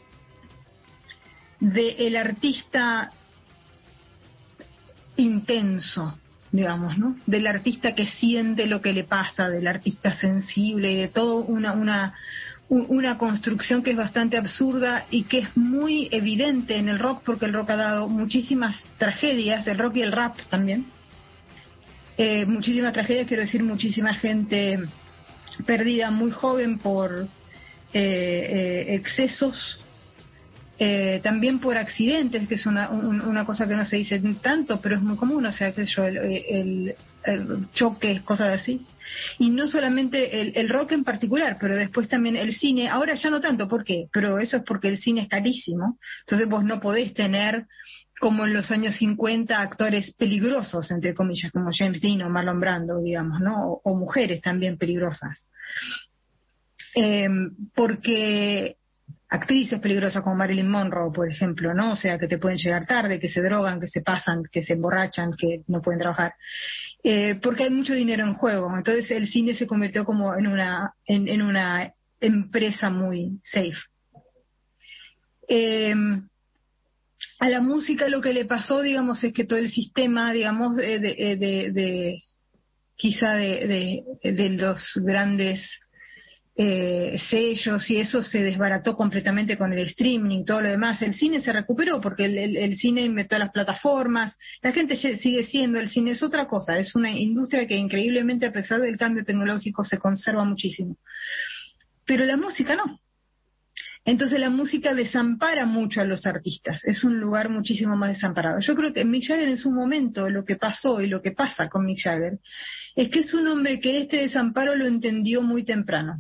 del artista intenso, digamos, ¿no? Del artista que siente lo que le pasa, del artista sensible y de todo una, una, una construcción que es bastante absurda y que es muy evidente en el rock, porque el rock ha dado muchísimas tragedias, el rock y el rap también. Eh, muchísimas tragedias, quiero decir, muchísima gente perdida muy joven por eh, eh, excesos, eh, también por accidentes, que es una, un, una cosa que no se dice tanto, pero es muy común, o sea, que yo, el, el, el choques, cosas así. Y no solamente el, el rock en particular, pero después también el cine, ahora ya no tanto, ¿por qué? Pero eso es porque el cine es carísimo, entonces vos no podés tener, como en los años cincuenta, actores peligrosos, entre comillas, como James Dean o Marlon Brando, digamos, ¿no? O, o mujeres también peligrosas. Eh, porque actrices peligrosas como Marilyn Monroe, por ejemplo, ¿no? O sea, que te pueden llegar tarde, que se drogan, que se pasan, que se emborrachan, que no pueden trabajar. Eh, porque hay mucho dinero en juego. Entonces el cine se convirtió como en una, en, en una empresa muy safe. Eh, a la música lo que le pasó, digamos, es que todo el sistema, digamos, de, de, de, de quizá de, de, de los grandes eh, sellos y eso se desbarató completamente con el streaming y todo lo demás. El cine se recuperó porque el, el, el cine inventó las plataformas, la gente sigue siendo, el cine es otra cosa, es una industria que increíblemente, a pesar del cambio tecnológico, se conserva muchísimo, pero la música no. Entonces la música desampara mucho a los artistas, es un lugar muchísimo más desamparado. Yo creo que Mick Jagger en su momento, lo que pasó y lo que pasa con Mick Jagger, es que es un hombre que este desamparo lo entendió muy temprano.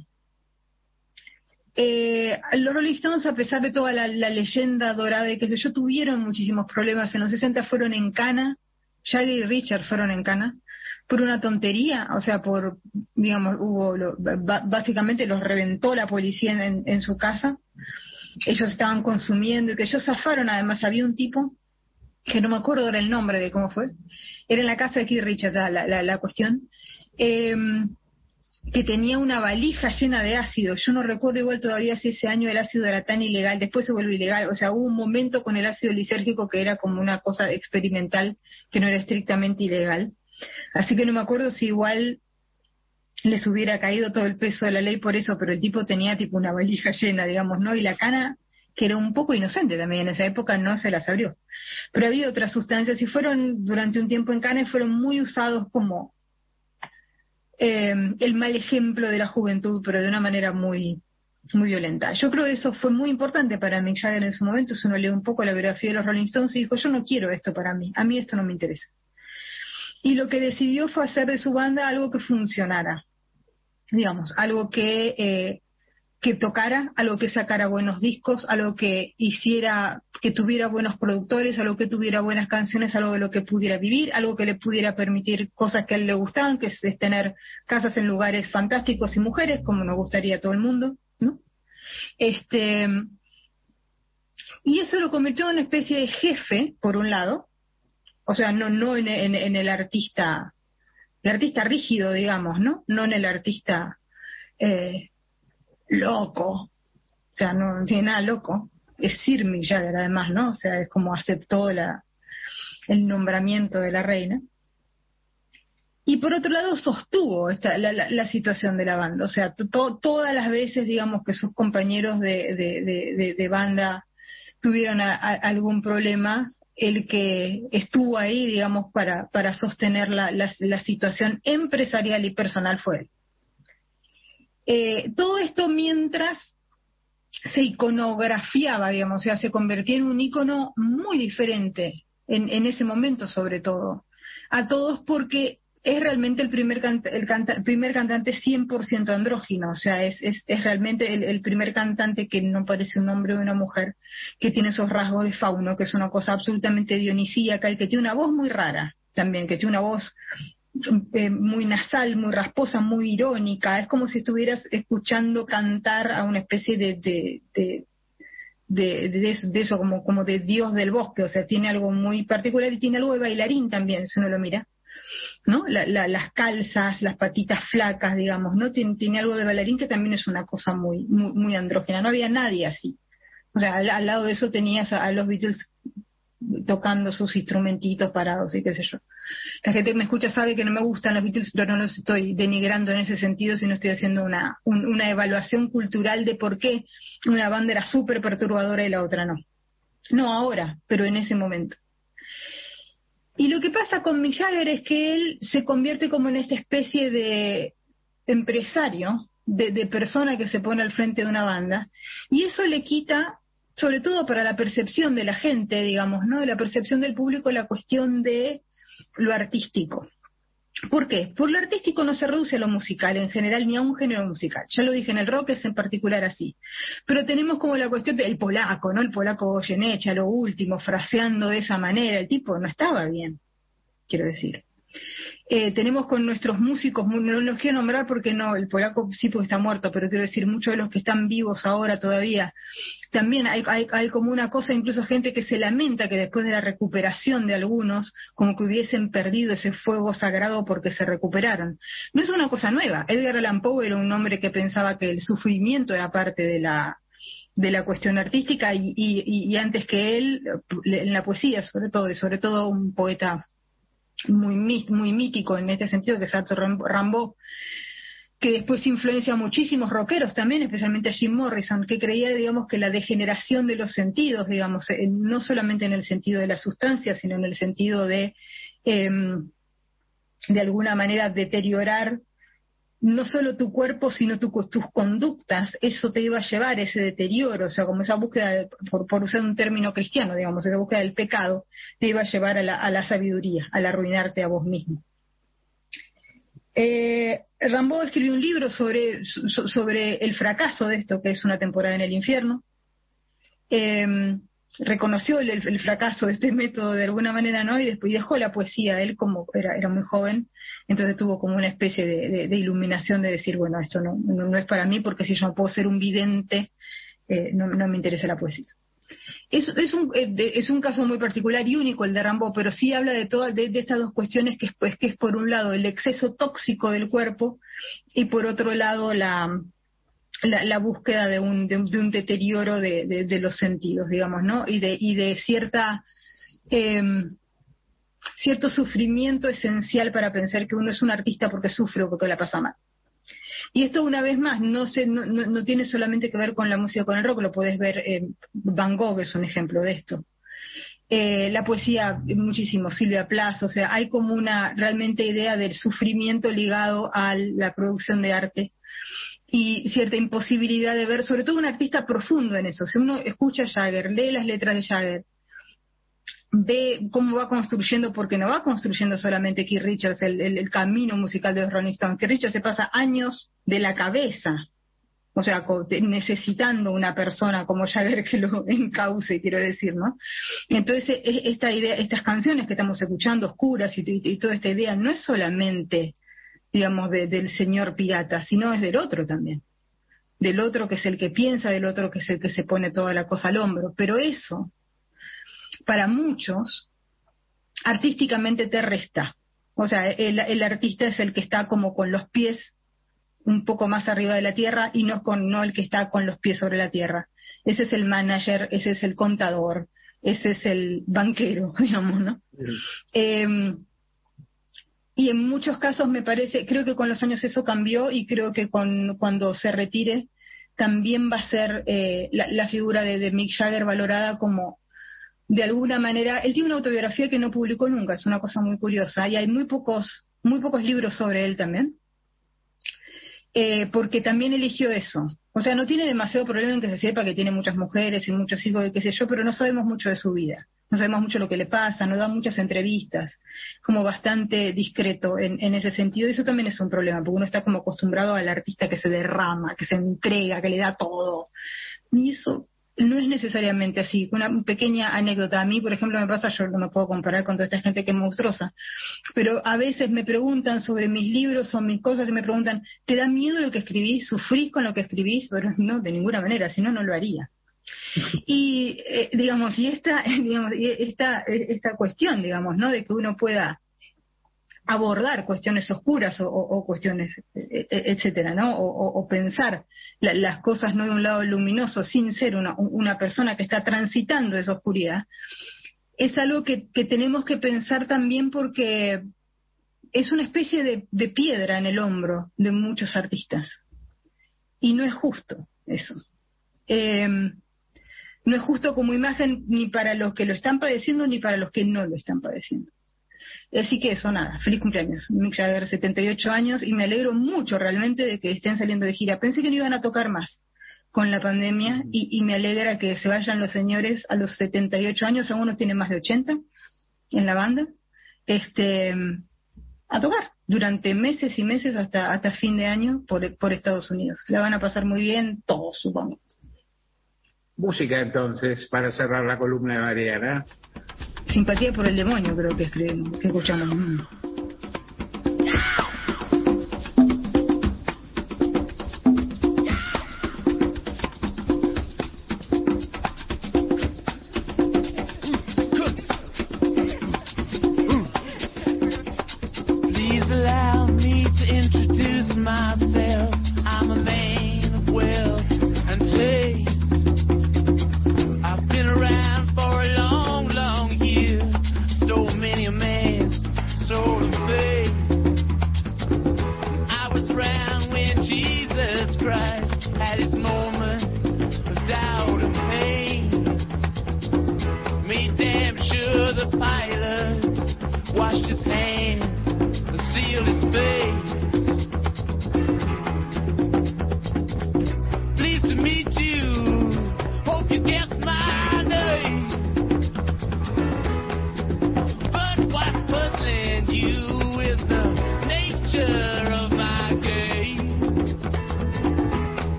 Eh, los Rolling Stones, a pesar de toda la, la leyenda dorada y qué sé yo, tuvieron muchísimos problemas. En los sesenta fueron en cana, Jagger y Richard fueron en cana por una tontería, o sea, por, digamos, hubo, lo, básicamente los reventó la policía en, en su casa. Ellos estaban consumiendo y que ellos zafaron. Además había un tipo que no me acuerdo ahora el nombre de cómo fue, era en la casa de Keith Richards la, la, la cuestión, eh, que tenía una valija llena de ácido. Yo no recuerdo igual todavía si ese año el ácido era tan ilegal, después se volvió ilegal, o sea, hubo un momento con el ácido lisérgico que era como una cosa experimental, que no era estrictamente ilegal, así que no me acuerdo si igual les hubiera caído todo el peso de la ley por eso, pero el tipo tenía tipo una valija llena, digamos, ¿no? Y la cana, que era un poco inocente también en esa época, no se las abrió. Pero había otras sustancias y fueron durante un tiempo en cana y fueron muy usados como Eh, el mal ejemplo de la juventud, pero de una manera muy muy violenta. Yo creo que eso fue muy importante para Mick Jagger en su momento. Si uno lee un poco la biografía de los Rolling Stones y dijo, yo no quiero esto para mí, a mí esto no me interesa. Y lo que decidió fue hacer de su banda algo que funcionara, digamos, algo que eh, que tocara, algo que sacara buenos discos, algo que hiciera, que tuviera buenos productores, algo que tuviera buenas canciones, algo de lo que pudiera vivir, algo que le pudiera permitir cosas que a él le gustaban, que es, es tener casas en lugares fantásticos y mujeres, como nos gustaría a todo el mundo, ¿no? Este, y eso lo convirtió en una especie de jefe, por un lado, o sea, no, no en, en, en el artista, el artista rígido, digamos, ¿no? No en el artista eh, loco, o sea, no tiene nada loco, es Sir Mick Jagger además, ¿no? O sea, es como aceptó la, el nombramiento de la reina. Y por otro lado sostuvo esta, la, la, la situación de la banda, o sea, to, todas las veces, digamos, que sus compañeros de, de, de, de, de banda tuvieron a, a, algún problema, el que estuvo ahí, digamos, para, para sostener la, la, la situación empresarial y personal fue él. Eh, todo esto mientras se iconografiaba, digamos, o sea, se convertía en un ícono muy diferente en, en ese momento, sobre todo a todos, porque es realmente el primer canta, el, canta, el primer cantante cien por ciento andrógino, o sea, es, es, es realmente el, el primer cantante que no parece un hombre o una mujer, que tiene esos rasgos de fauno, que es una cosa absolutamente dionisíaca, y que tiene una voz muy rara también, que tiene una voz Eh, muy nasal, muy rasposa, muy irónica. Es como si estuvieras escuchando cantar a una especie de, de, de, de, de, eso, de eso como, como de dios del bosque, o sea, tiene algo muy particular y tiene algo de bailarín también, si uno lo mira, ¿no? La, la, las calzas, las patitas flacas, digamos, ¿no? Tiene, tiene algo de bailarín que también es una cosa muy, muy, muy andrógena, no había nadie así. O sea, al, al lado de eso tenías a, a los Beatles tocando sus instrumentitos parados y qué sé yo. La gente que me escucha sabe que no me gustan los Beatles, pero no los estoy denigrando en ese sentido, sino estoy haciendo una, un, una evaluación cultural de por qué una banda era súper perturbadora y la otra no. No ahora, pero en ese momento. Y lo que pasa con Mick Jagger es que él se convierte como en esta especie de empresario, de, de persona que se pone al frente de una banda, y eso le quita, sobre todo para la percepción de la gente, digamos, ¿no? De la percepción del público, la cuestión de lo artístico. ¿Por qué? Por lo artístico no se reduce a lo musical en general, ni a un género musical. Ya lo dije, en el rock es en particular así. Pero tenemos como la cuestión del polaco, ¿no? El polaco Goyeneche, lo último, fraseando de esa manera. El tipo no estaba bien, quiero decir. Eh, tenemos con nuestros músicos, no los quiero nombrar porque no, el polaco sí porque está muerto, pero quiero decir, muchos de los que están vivos ahora todavía, también hay, hay, hay como una cosa, incluso gente que se lamenta que después de la recuperación de algunos, como que hubiesen perdido ese fuego sagrado porque se recuperaron. No es una cosa nueva. Edgar Allan Poe era un hombre que pensaba que el sufrimiento era parte de la de la cuestión artística y, y, y antes que él, en la poesía sobre todo, y sobre todo un poeta muy muy mítico en este sentido, que es Arthur Rimbaud, que después influencia a muchísimos rockeros también, especialmente a Jim Morrison, que creía, digamos, que la degeneración de los sentidos, digamos, no solamente en el sentido de la sustancia, sino en el sentido de, eh, de alguna manera, deteriorar no solo tu cuerpo, sino tu, tus conductas, eso te iba a llevar ese deterioro, o sea, como esa búsqueda, de, por, por usar un término cristiano, digamos, esa búsqueda del pecado, te iba a llevar a la, a la sabiduría, al arruinarte a vos mismo. Eh, Rimbaud escribió un libro sobre, so, sobre el fracaso de esto, que es Una temporada en el infierno. Eh, reconoció el, el fracaso de este método de alguna manera, ¿no? Y después dejó la poesía. Él como era, era muy joven, entonces tuvo como una especie de, de, de iluminación de decir, bueno, esto no, no, no es para mí, porque si yo no puedo ser un vidente, eh, no, no me interesa la poesía. Es, es, un, es un caso muy particular y único el de Rimbaud, pero sí habla de, todas de, de estas dos cuestiones, que es, pues, que es por un lado el exceso tóxico del cuerpo y por otro lado la... La, la búsqueda de un, de un, de un deterioro de, de, de los sentidos, digamos, ¿no? Y de, y de cierta eh, cierto sufrimiento esencial para pensar que uno es un artista porque sufre o porque la pasa mal. Y esto, una vez más, no, se, no, no, no tiene solamente que ver con la música o con el rock, lo podés ver, eh, Van Gogh es un ejemplo de esto. Eh, la poesía, muchísimo, Silvia Plath, o sea, hay como una realmente idea del sufrimiento ligado a la producción de arte y cierta imposibilidad de ver, sobre todo un artista profundo en eso. Si uno escucha a Jagger, lee las letras de Jagger, ve cómo va construyendo, porque no va construyendo solamente Keith Richards, el, el, el camino musical de los Rolling Stones. Keith Richards se pasa años de la cabeza, o sea, necesitando una persona como Jagger que lo encauce, quiero decir, ¿no? Entonces, esta idea, estas canciones que estamos escuchando, oscuras, y, y, y toda esta idea, no es solamente, digamos, de, del señor pirata, sino es del otro también, del otro que es el que piensa, del otro que es el que se pone toda la cosa al hombro. Pero eso, para muchos, artísticamente te resta. O sea, el, el artista es el que está como con los pies un poco más arriba de la tierra y no, con, no el que está con los pies sobre la tierra. Ese es el manager, ese es el contador, ese es el banquero, digamos, ¿no? Mm. Eh, Y en muchos casos me parece, creo que con los años eso cambió y creo que con, cuando se retire también va a ser eh, la, la figura de, de Mick Jagger valorada como, de alguna manera, él tiene una autobiografía que no publicó nunca, es una cosa muy curiosa, y hay muy pocos, muy pocos libros sobre él también, eh, porque también eligió eso. O sea, no tiene demasiado problema en que se sepa que tiene muchas mujeres y muchos hijos y qué sé yo, pero no sabemos mucho de su vida. No sabemos mucho lo que le pasa, no da muchas entrevistas, como bastante discreto en, en ese sentido, y eso también es un problema, porque uno está como acostumbrado al artista que se derrama, que se entrega, que le da todo, y eso no es necesariamente así. Una pequeña anécdota, a mí, por ejemplo, me pasa, yo no me puedo comparar con toda esta gente que es monstruosa, pero a veces me preguntan sobre mis libros o mis cosas y me preguntan, ¿te da miedo lo que escribís? ¿Sufrís con lo que escribís? Pero no, de ninguna manera, si no, no lo haría. Y, eh, digamos, y esta, digamos, y esta, esta cuestión, digamos, ¿no? De que uno pueda abordar cuestiones oscuras o, o, o cuestiones, etcétera, ¿no? O, o, o pensar la, las cosas no de un lado luminoso sin ser una, una persona que está transitando esa oscuridad, es algo que, que tenemos que pensar también porque es una especie de, de piedra en el hombro de muchos artistas. Y no es justo eso. Eh, no es justo como imagen ni para los que lo están padeciendo ni para los que no lo están padeciendo. Así que eso, nada, feliz cumpleaños, Mick Jagger, setenta y ocho años, y me alegro mucho realmente de que estén saliendo de gira. Pensé que no iban a tocar más con la pandemia, y, y me alegra que se vayan los señores a los setenta y ocho años, algunos tienen más de ochenta en la banda, este a tocar durante meses y meses hasta hasta fin de año por, por Estados Unidos. La van a pasar muy bien todos, supongo. Música entonces, para cerrar la columna de Mariana. Simpatía por el demonio, creo que escribimos, que escuchamos. Mm.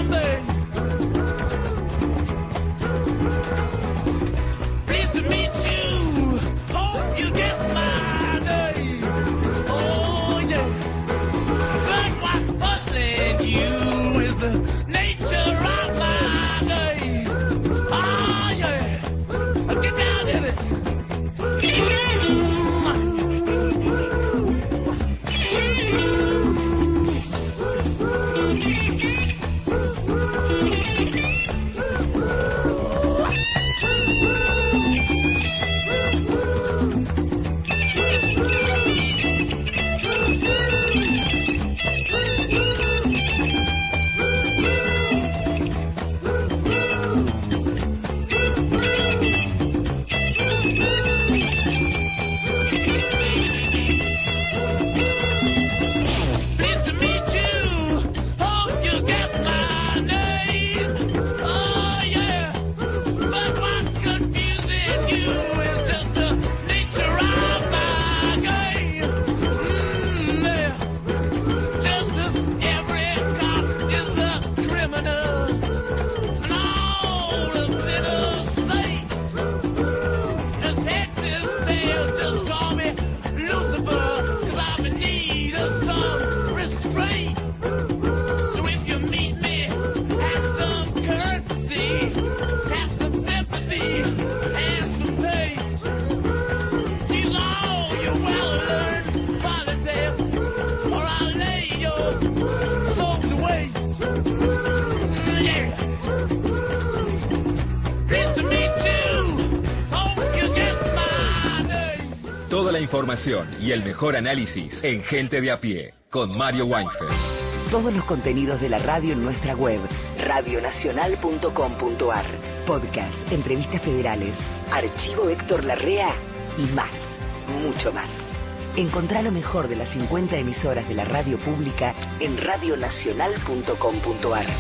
Pleased to meet you. Toda la información y el mejor análisis en Gente de a Pie, con Mario Weinfeld. Todos los contenidos de la radio en nuestra web, radio nacional punto com punto ar. Podcast, entrevistas federales, archivo Héctor Larrea y más, mucho más. Encontrá lo mejor de las cincuenta emisoras de la radio pública en radio nacional punto com punto ar.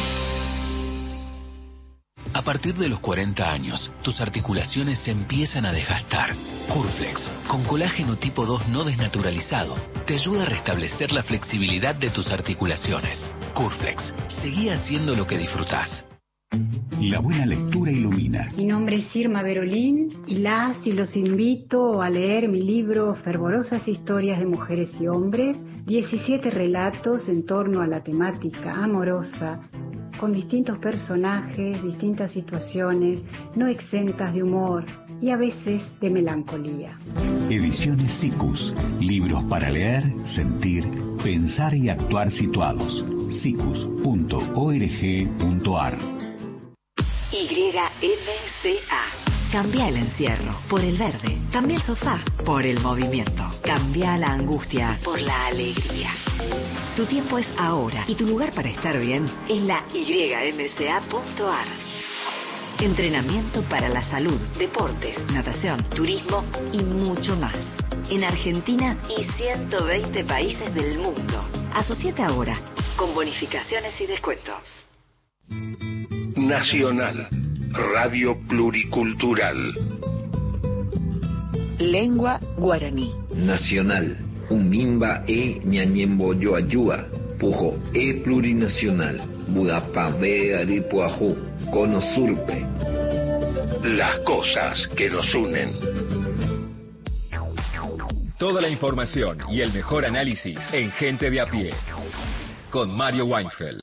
A partir de los cuarenta años, tus articulaciones se empiezan a desgastar. Curflex, con colágeno tipo dos no desnaturalizado, te ayuda a restablecer la flexibilidad de tus articulaciones. Curflex, seguí haciendo lo que disfrutás. La buena lectura ilumina. Mi nombre es Irma Berolín y las y los invito a leer mi libro Fervorosas historias de mujeres y hombres, diecisiete relatos en torno a la temática amorosa, con distintos personajes, distintas situaciones, no exentas de humor y a veces de melancolía. Ediciones Sicus, libros para leer, sentir, pensar y actuar situados. sicus punto org punto ar. Y M C A. Cambia el encierro por el verde. Cambia el sofá por el movimiento. Cambia la angustia por la alegría. Tu tiempo es ahora y tu lugar para estar bien es la Y M C A punto ar. Entrenamiento para la salud, deportes, natación, turismo y mucho más. En Argentina y ciento veinte países del mundo. Asociate ahora con bonificaciones y descuentos. Nacional, Radio Pluricultural. Lengua guaraní. Nacional, Umimba e Ñañemboyo Ayúa, Pujo e Plurinacional, Budapave Aripuajú, Cono Surpe. Las cosas que nos unen. Toda la información y el mejor análisis en Gente de a Pie, con Mario Weinfeld.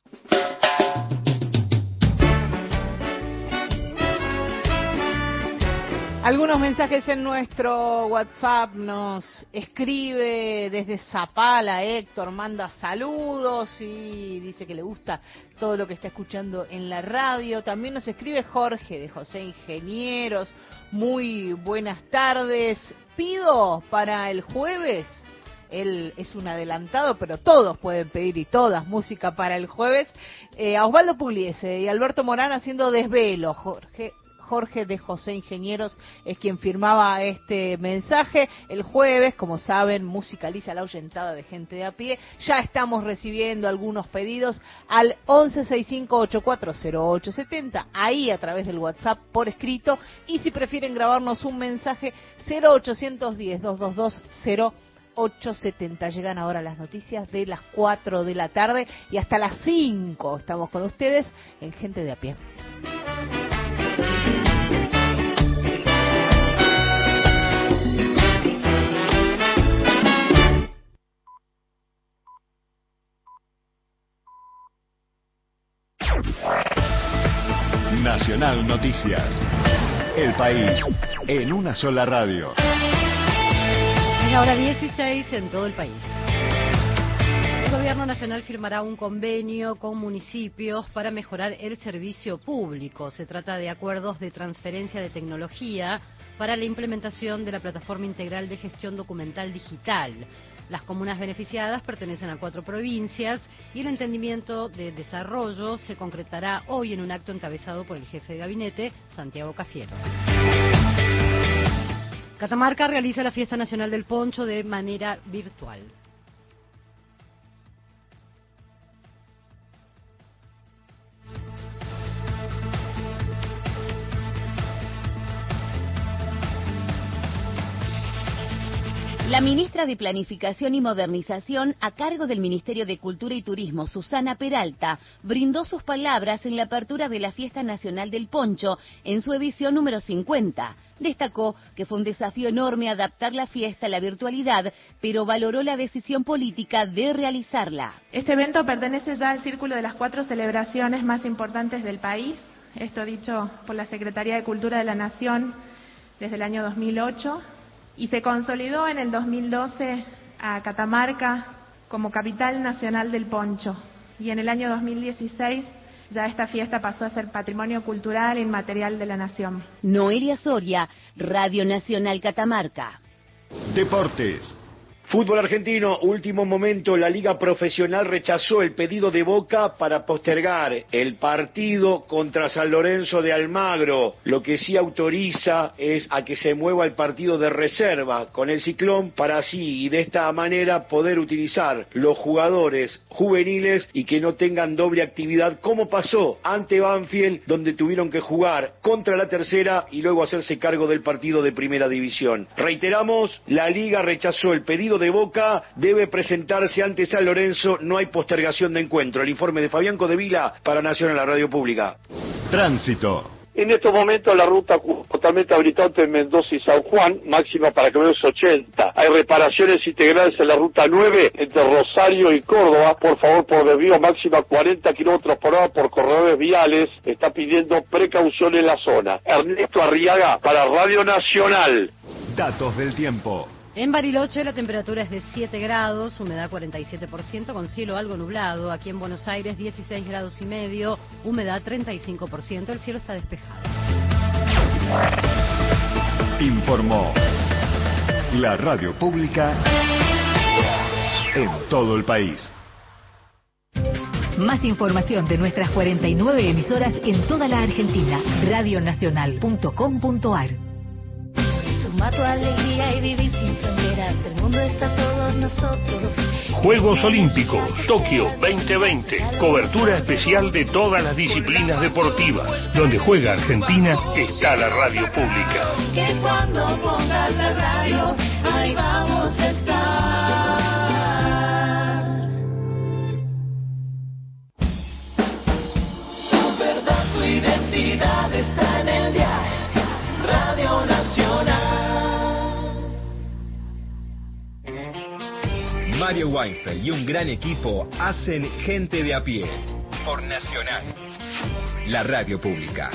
Algunos mensajes en nuestro WhatsApp. Nos escribe desde Zapala Héctor, manda saludos y dice que le gusta todo lo que está escuchando en la radio. También nos escribe Jorge de José Ingenieros. Muy buenas tardes. Pido para el jueves, él es un adelantado, pero todos pueden pedir y todas música para el jueves, eh, a Osvaldo Pugliese y Alberto Morán haciendo Desvelo. Jorge Jorge de José Ingenieros es quien firmaba este mensaje. El jueves, como saben, musicaliza la ahuyentada de Gente de a Pie. Ya estamos recibiendo algunos pedidos al once sesenta y cinco ochenta y cuatro cero ocho setenta, ahí a través del WhatsApp por escrito, y si prefieren grabarnos un mensaje, cero ochocientos diez, doscientos veintidós, cero ocho setenta. Llegan ahora las noticias de las cuatro de la tarde y hasta las cinco estamos con ustedes en Gente de a Pie. Nacional Noticias. El país en una sola radio. Es la hora dieciséis en todo el país. El Gobierno Nacional firmará un convenio con municipios para mejorar el servicio público. Se trata de acuerdos de transferencia de tecnología para la implementación de la Plataforma Integral de Gestión Documental Digital. Las comunas beneficiadas pertenecen a cuatro provincias y el entendimiento de desarrollo se concretará hoy en un acto encabezado por el jefe de gabinete, Santiago Cafiero. Catamarca realiza la Fiesta Nacional del Poncho de manera virtual. La ministra de Planificación y Modernización, a cargo del Ministerio de Cultura y Turismo, Susana Peralta, brindó sus palabras en la apertura de la Fiesta Nacional del Poncho, en su edición número cincuenta. Destacó que fue un desafío enorme adaptar la fiesta a la virtualidad, pero valoró la decisión política de realizarla. Este evento pertenece ya al círculo de las cuatro celebraciones más importantes del país, esto dicho por la Secretaría de Cultura de la Nación desde el año dos mil ocho, y se consolidó en el dos mil doce a Catamarca como capital nacional del poncho, y en el año dos mil dieciséis ya esta fiesta pasó a ser patrimonio cultural e inmaterial de la nación. Noelia Soria, Radio Nacional Catamarca. Deportes. Fútbol argentino, último momento, la Liga Profesional rechazó el pedido de Boca para postergar el partido contra San Lorenzo de Almagro. Lo que sí autoriza es a que se mueva el partido de reserva con el Ciclón para así y de esta manera poder utilizar los jugadores juveniles y que no tengan doble actividad como pasó ante Banfield, donde tuvieron que jugar contra la tercera y luego hacerse cargo del partido de primera división. Reiteramos, la Liga rechazó el pedido de Boca, debe presentarse ante San Lorenzo, no hay postergación de encuentro. El informe de Fabián Codevila para Nacional, la radio pública. Tránsito. En estos momentos la ruta totalmente habilitada entre Mendoza y San Juan, máxima para camiones ochenta. Hay reparaciones integrales en la ruta nueve entre Rosario y Córdoba. Por favor, por desvío máxima cuarenta kilómetros por hora por corredores viales. Está pidiendo precaución en la zona. Ernesto Arriaga para Radio Nacional. Datos del tiempo. En Bariloche la temperatura es de siete grados, humedad cuarenta y siete por ciento con cielo algo nublado. Aquí en Buenos Aires dieciséis grados y medio, humedad treinta y cinco por ciento, el cielo está despejado. Informó la radio pública en todo el país. Más información de nuestras cuarenta y nueve emisoras en toda la Argentina. radio nacional punto com punto ar. Suma tu alegría y vivir sin fronteras. El mundo está a todos nosotros. Juegos Olímpicos, Tokio veinte veinte. Cobertura especial de todas las disciplinas deportivas. Donde juega Argentina, está la radio pública. Que cuando pongas la radio, ahí vamos a estar. Tu verdad, tu identidad está en el diario. Radio Nacional. Mario Weinfeld y un gran equipo hacen Gente de a Pie por Nacional, la radio pública.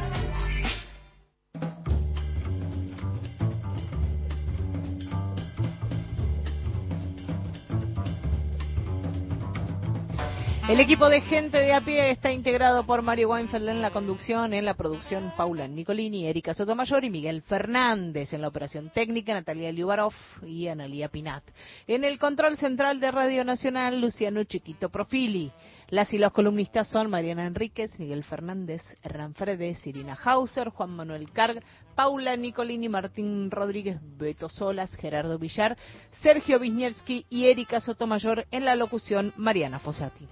El equipo de Gente de a Pie está integrado por Mario Weinfeld en la conducción, en la producción Paula Nicolini, Erika Sotomayor y Miguel Fernández, en la operación técnica Natalia Liubarov y Analía Pinat. En el control central de Radio Nacional, Luciano Chiquito Profili. Las y los columnistas son Mariana Enríquez, Miguel Fernández, Hernán Fredes, Irina Hauser, Juan Manuel Carg, Paula Nicolini, Martín Rodríguez, Beto Solas, Gerardo Villar, Sergio Wisniewski y Erika Sotomayor, en la locución Mariana Fossati.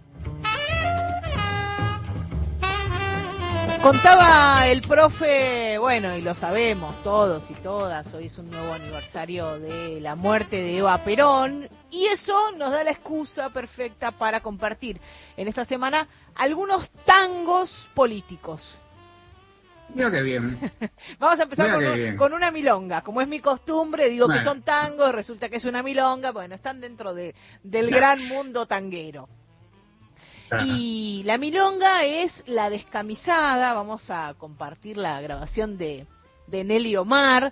Contaba el profe, bueno, y lo sabemos todos y todas, hoy es un nuevo aniversario de la muerte de Eva Perón, y eso nos da la excusa perfecta para compartir en esta semana algunos tangos políticos. Mira qué bien. Vamos a empezar con, un, bien. con una milonga. Como es mi costumbre, digo bueno. que son tangos, resulta que es una milonga. Bueno, están dentro de, del no. gran mundo tanguero. Ajá. Y la milonga es La Descamisada. Vamos a compartir la grabación de, de Nelly Omar.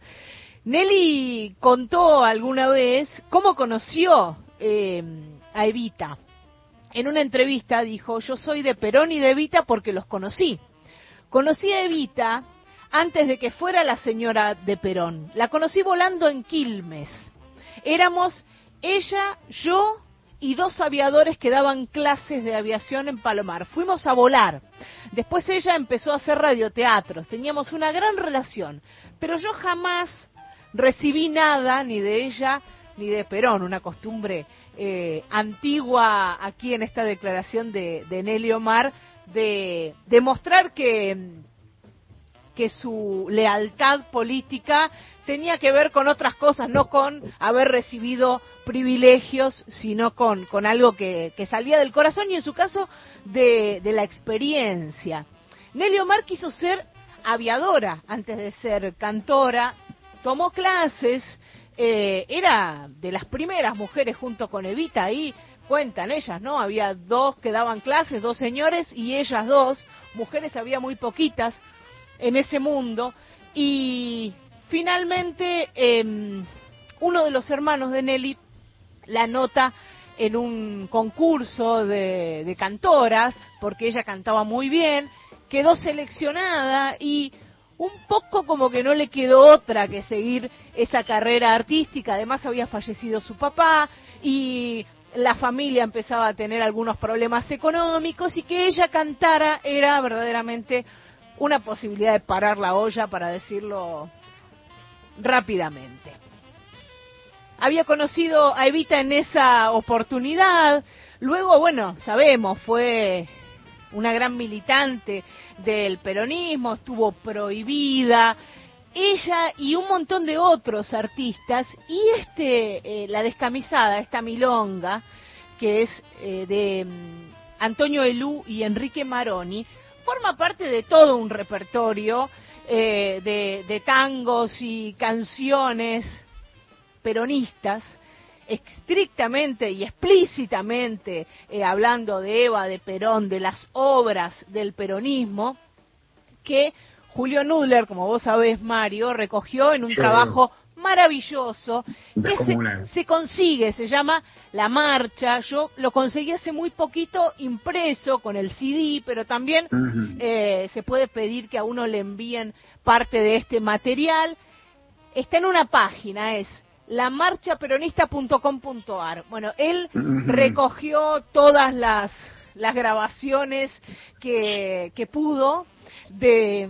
Nelly contó alguna vez cómo conoció eh, a Evita. En una entrevista dijo: yo soy de Perón y de Evita porque los conocí. Conocí a Evita antes de que fuera la señora de Perón. La conocí volando en Quilmes. Éramos ella, yo y dos aviadores que daban clases de aviación en Palomar. Fuimos a volar. Después ella empezó a hacer radioteatros. Teníamos una gran relación. Pero yo jamás recibí nada ni de ella ni de Perón. Una costumbre eh, antigua aquí en esta declaración de, de Nelly Omar, de demostrar que, que su lealtad política tenía que ver con otras cosas, no con haber recibido privilegios, sino con, con algo que, que salía del corazón y en su caso de, de la experiencia. Nelly Omar quiso ser aviadora antes de ser cantora, tomó clases, eh, era de las primeras mujeres junto con Evita, ahí cuentan ellas, ¿no? Había dos que daban clases, dos señores, y ellas dos, mujeres había muy poquitas en ese mundo, y finalmente eh, uno de los hermanos de Nelly la nota en un concurso de, de cantoras, porque ella cantaba muy bien, quedó seleccionada y un poco como que no le quedó otra que seguir esa carrera artística. Además había fallecido su papá y la familia empezaba a tener algunos problemas económicos, y que ella cantara era verdaderamente una posibilidad de parar la olla, para decirlo rápidamente. Había conocido a Evita en esa oportunidad. Luego, bueno, sabemos, fue una gran militante del peronismo, estuvo prohibida, ella y un montón de otros artistas, y este, eh, La Descamisada, esta milonga, que es eh, de um, Antonio Elú y Enrique Maroni, forma parte de todo un repertorio eh, de, de tangos y canciones peronistas, estrictamente y explícitamente eh, hablando de Eva, de Perón, de las obras del peronismo, que Julio Nudler, como vos sabés, Mario, recogió en un sí. trabajo maravilloso que se, se consigue, se llama La Marcha. Yo lo conseguí hace muy poquito impreso con el C D, pero también uh-huh. eh, se puede pedir que a uno le envíen parte de este material. Está en una página, es la marcha peronista punto com punto a r. Bueno, él uh-huh. recogió todas las, las grabaciones que, que pudo de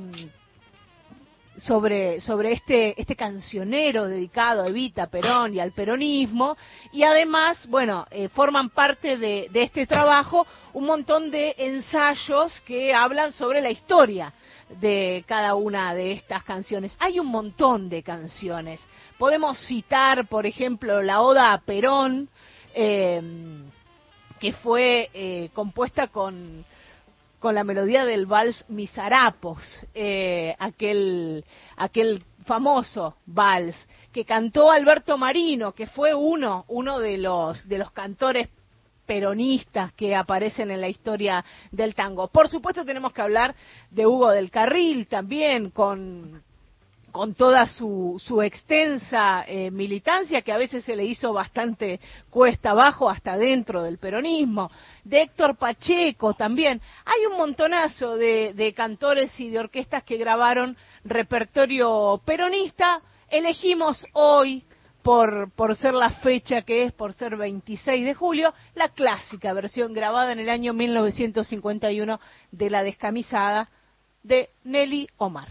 sobre sobre este este cancionero dedicado a Evita Perón y al peronismo, y además, bueno, eh, forman parte de, de este trabajo un montón de ensayos que hablan sobre la historia de cada una de estas canciones. Hay un montón de canciones. Podemos citar, por ejemplo, la Oda a Perón, eh, que fue eh, compuesta con con la melodía del vals Mis Harapos, eh, aquel, aquel famoso vals que cantó Alberto Marino, que fue uno, uno de los, de los cantores peronistas que aparecen en la historia del tango. Por supuesto tenemos que hablar de Hugo del Carril también, con, con toda su, su extensa eh, militancia, que a veces se le hizo bastante cuesta abajo hasta dentro del peronismo, de Héctor Pacheco también. Hay un montonazo de, de cantores y de orquestas que grabaron repertorio peronista. Elegimos hoy, por, por ser la fecha que es, por ser veintiséis de julio, la clásica versión grabada en el año mil novecientos cincuenta y uno de La Descamisada, de Nelly Omar.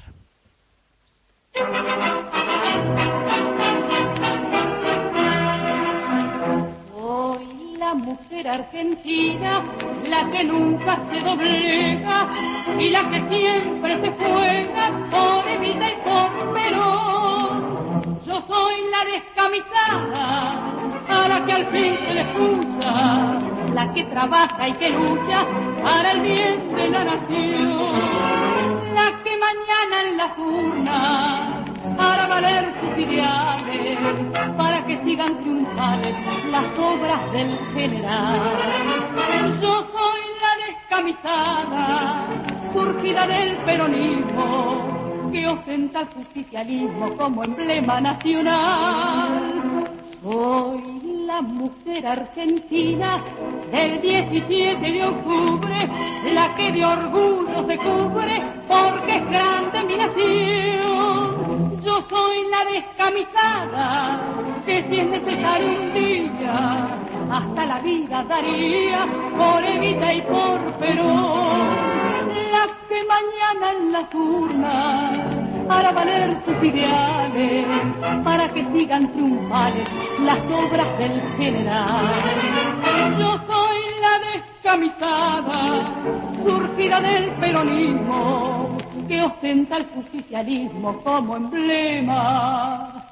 Soy la mujer argentina, la que nunca se doblega y la que siempre se juega por Evita y por Perón. Yo soy la descamisada, a la que al fin se le escucha, la que trabaja y que lucha para el bien de la nación, la que mañana en las urnas hará valer sus ideales, para que sigan triunfales las obras del general. Yo soy la descamisada, surgida del peronismo, que ostenta el justicialismo como emblema nacional. Soy la mujer argentina del diecisiete de octubre, la que de orgullo se cubre porque es grande mi nación. Yo soy la descamisada que si es necesario un día hasta la vida daría por Evita y por Perón, la que mañana en las urnas para valer sus ideales, para que sigan triunfales las obras del general. Yo soy la descamisada, surgida del peronismo, que ostenta el justicialismo como emblema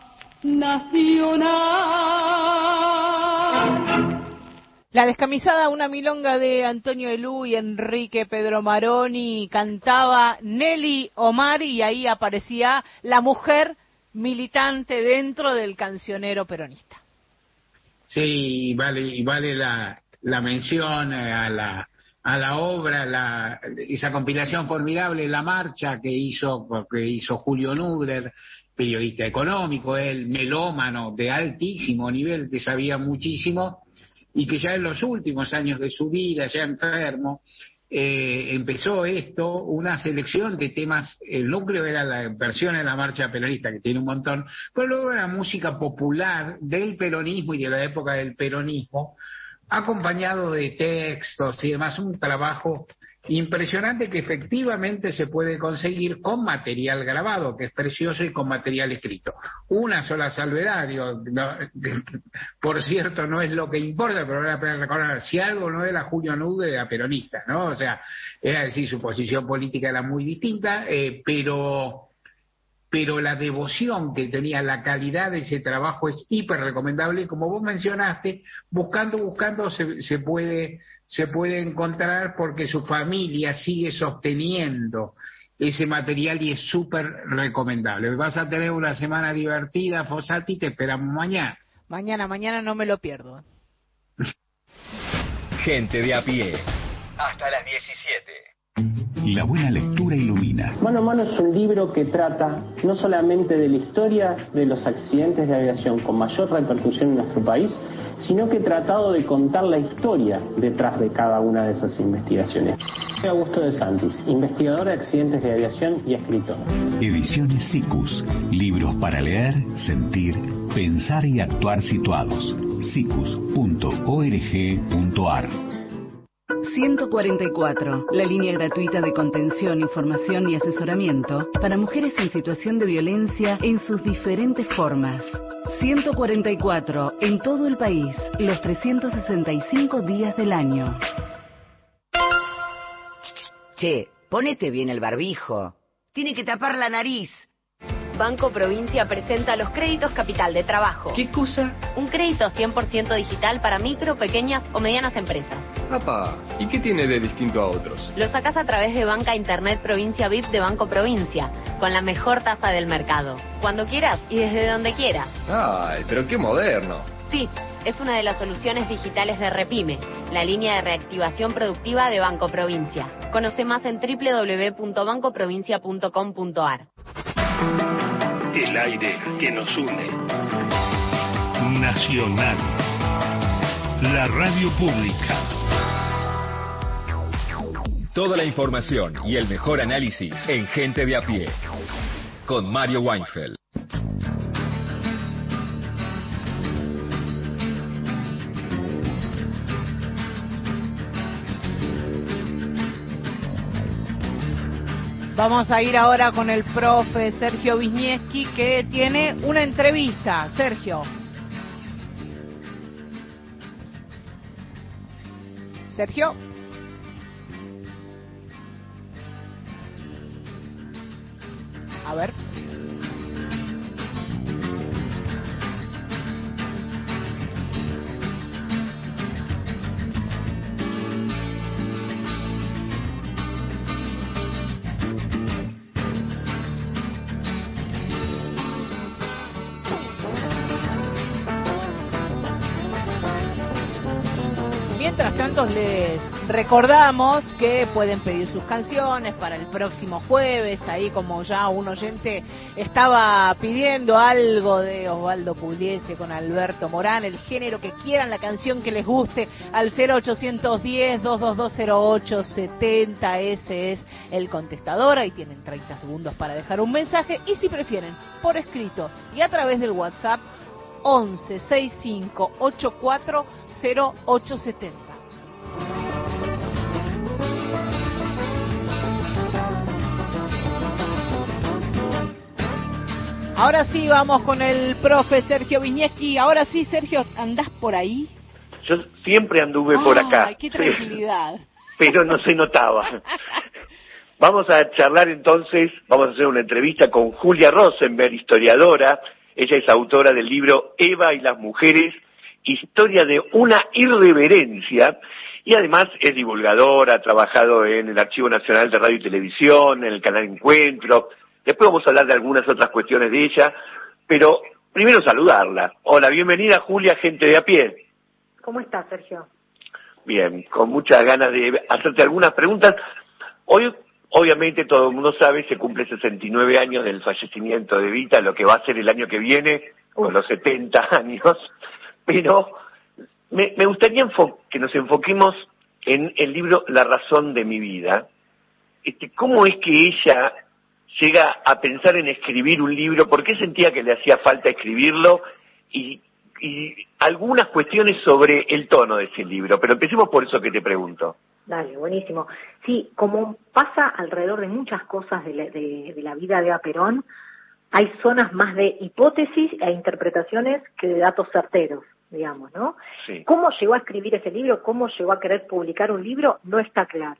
nacional. La Descamisada, una milonga de Antonio Elú y Enrique Pedro Maroni, cantaba Nelly Omar, y ahí aparecía la mujer militante dentro del cancionero peronista. Sí, vale, y vale la, la mención a la, a la obra, la, esa compilación formidable, La Marcha, que hizo, que hizo Julio Nudler, periodista económico, él melómano de altísimo nivel, que sabía muchísimo, y que ya en los últimos años de su vida, ya enfermo, eh, empezó esto, una selección de temas. El núcleo era la versión de la marcha peronista, que tiene un montón, pero luego era música popular del peronismo y de la época del peronismo, acompañado de textos y demás, un trabajo impresionante que efectivamente se puede conseguir con material grabado, que es precioso, y con material escrito. Una sola salvedad, digo, no, por cierto, no es lo que importa, pero vale la pena recordar, si algo no era Julio Nude, era peronista, ¿no? O sea, era decir, su posición política era muy distinta, eh, pero... pero la devoción que tenía, la calidad de ese trabajo es hiper recomendable, y como vos mencionaste, buscando, buscando se, se puede se puede encontrar, porque su familia sigue sosteniendo ese material y es súper recomendable. Vas a tener una semana divertida, Fossati, te esperamos mañana. Mañana, mañana no me lo pierdo. Gente de a pie, hasta las diecisiete. La buena lectura ilumina. Mano a Mano es un libro que trata no solamente de la historia de los accidentes de aviación con mayor repercusión en nuestro país, sino que he tratado de contar la historia detrás de cada una de esas investigaciones. Soy Augusto de Santis, investigador de accidentes de aviación y escritor. Ediciones Sikus. Libros para leer, sentir, pensar y actuar situados. sikus punto org punto ar. ciento cuarenta y cuatro, la línea gratuita de contención, información y asesoramiento para mujeres en situación de violencia en sus diferentes formas. ciento cuarenta y cuatro, en todo el país, los trescientos sesenta y cinco días del año. Che, ponete bien el barbijo. Tiene que tapar la nariz. Banco Provincia presenta los créditos Capital de Trabajo. ¿Qué cosa? Un crédito cien por ciento digital para micro, pequeñas o medianas empresas. Papá, ¿y qué tiene de distinto a otros? Lo sacás a través de Banca Internet Provincia V I P de Banco Provincia, con la mejor tasa del mercado. Cuando quieras y desde donde quieras. Ay, pero qué moderno. Sí, es una de las soluciones digitales de Repime, la línea de reactivación productiva de Banco Provincia. Conoce más en doble u doble u doble u punto banco provincia punto com punto ar. El aire que nos une. Nacional. La radio pública. Toda la información y el mejor análisis en Gente de a pie. Con Mario Weinfeld. Vamos a ir ahora con el profe Sergio Wisniewski, que tiene una entrevista. Sergio. Sergio. A ver. Mientras tanto, les recordamos que pueden pedir sus canciones para el próximo jueves, ahí como ya un oyente estaba pidiendo algo de Osvaldo Pugliese con Alberto Morán, el género que quieran, la canción que les guste, al cero ochocientos diez, doscientos veintidós, cero ocho setenta, ese es el contestador, ahí tienen treinta segundos para dejar un mensaje, y si prefieren, por escrito y a través del WhatsApp, once sesenta y cinco ochenta y cuatro cero ocho setenta. Ahora sí, vamos con el profe Sergio Wisniewski. Ahora sí, Sergio, ¿andás por ahí? Yo siempre anduve oh, por acá. ¡Ay, qué tranquilidad! Pero no se notaba. Vamos a charlar entonces, vamos a hacer una entrevista con Julia Rosenberg, historiadora. Ella es autora del libro Eva y las mujeres, historia de una irreverencia, y además es divulgadora, ha trabajado en el Archivo Nacional de Radio y Televisión, en el canal Encuentro. Después vamos a hablar de algunas otras cuestiones de ella, pero primero saludarla. Hola, bienvenida Julia, Gente de a pie. ¿Cómo estás, Sergio? Bien, con muchas ganas de hacerte algunas preguntas. Hoy, obviamente, todo el mundo sabe, se cumple sesenta y nueve años del fallecimiento de Evita, lo que va a ser el año que viene, con los setenta años, pero me, me gustaría enfo- que nos enfoquemos en el libro La razón de mi vida, este, ¿cómo es que ella llega a pensar en escribir un libro? ¿Por qué sentía que le hacía falta escribirlo? Y, y algunas cuestiones sobre el tono de ese libro, pero empecemos por eso que te pregunto. Dale, buenísimo. Sí, como pasa alrededor de muchas cosas de la, de, de la vida de Eva Perón, hay zonas más de hipótesis e interpretaciones que de datos certeros, digamos, ¿no? Sí. ¿Cómo llegó a escribir ese libro? ¿Cómo llegó a querer publicar un libro? No está claro.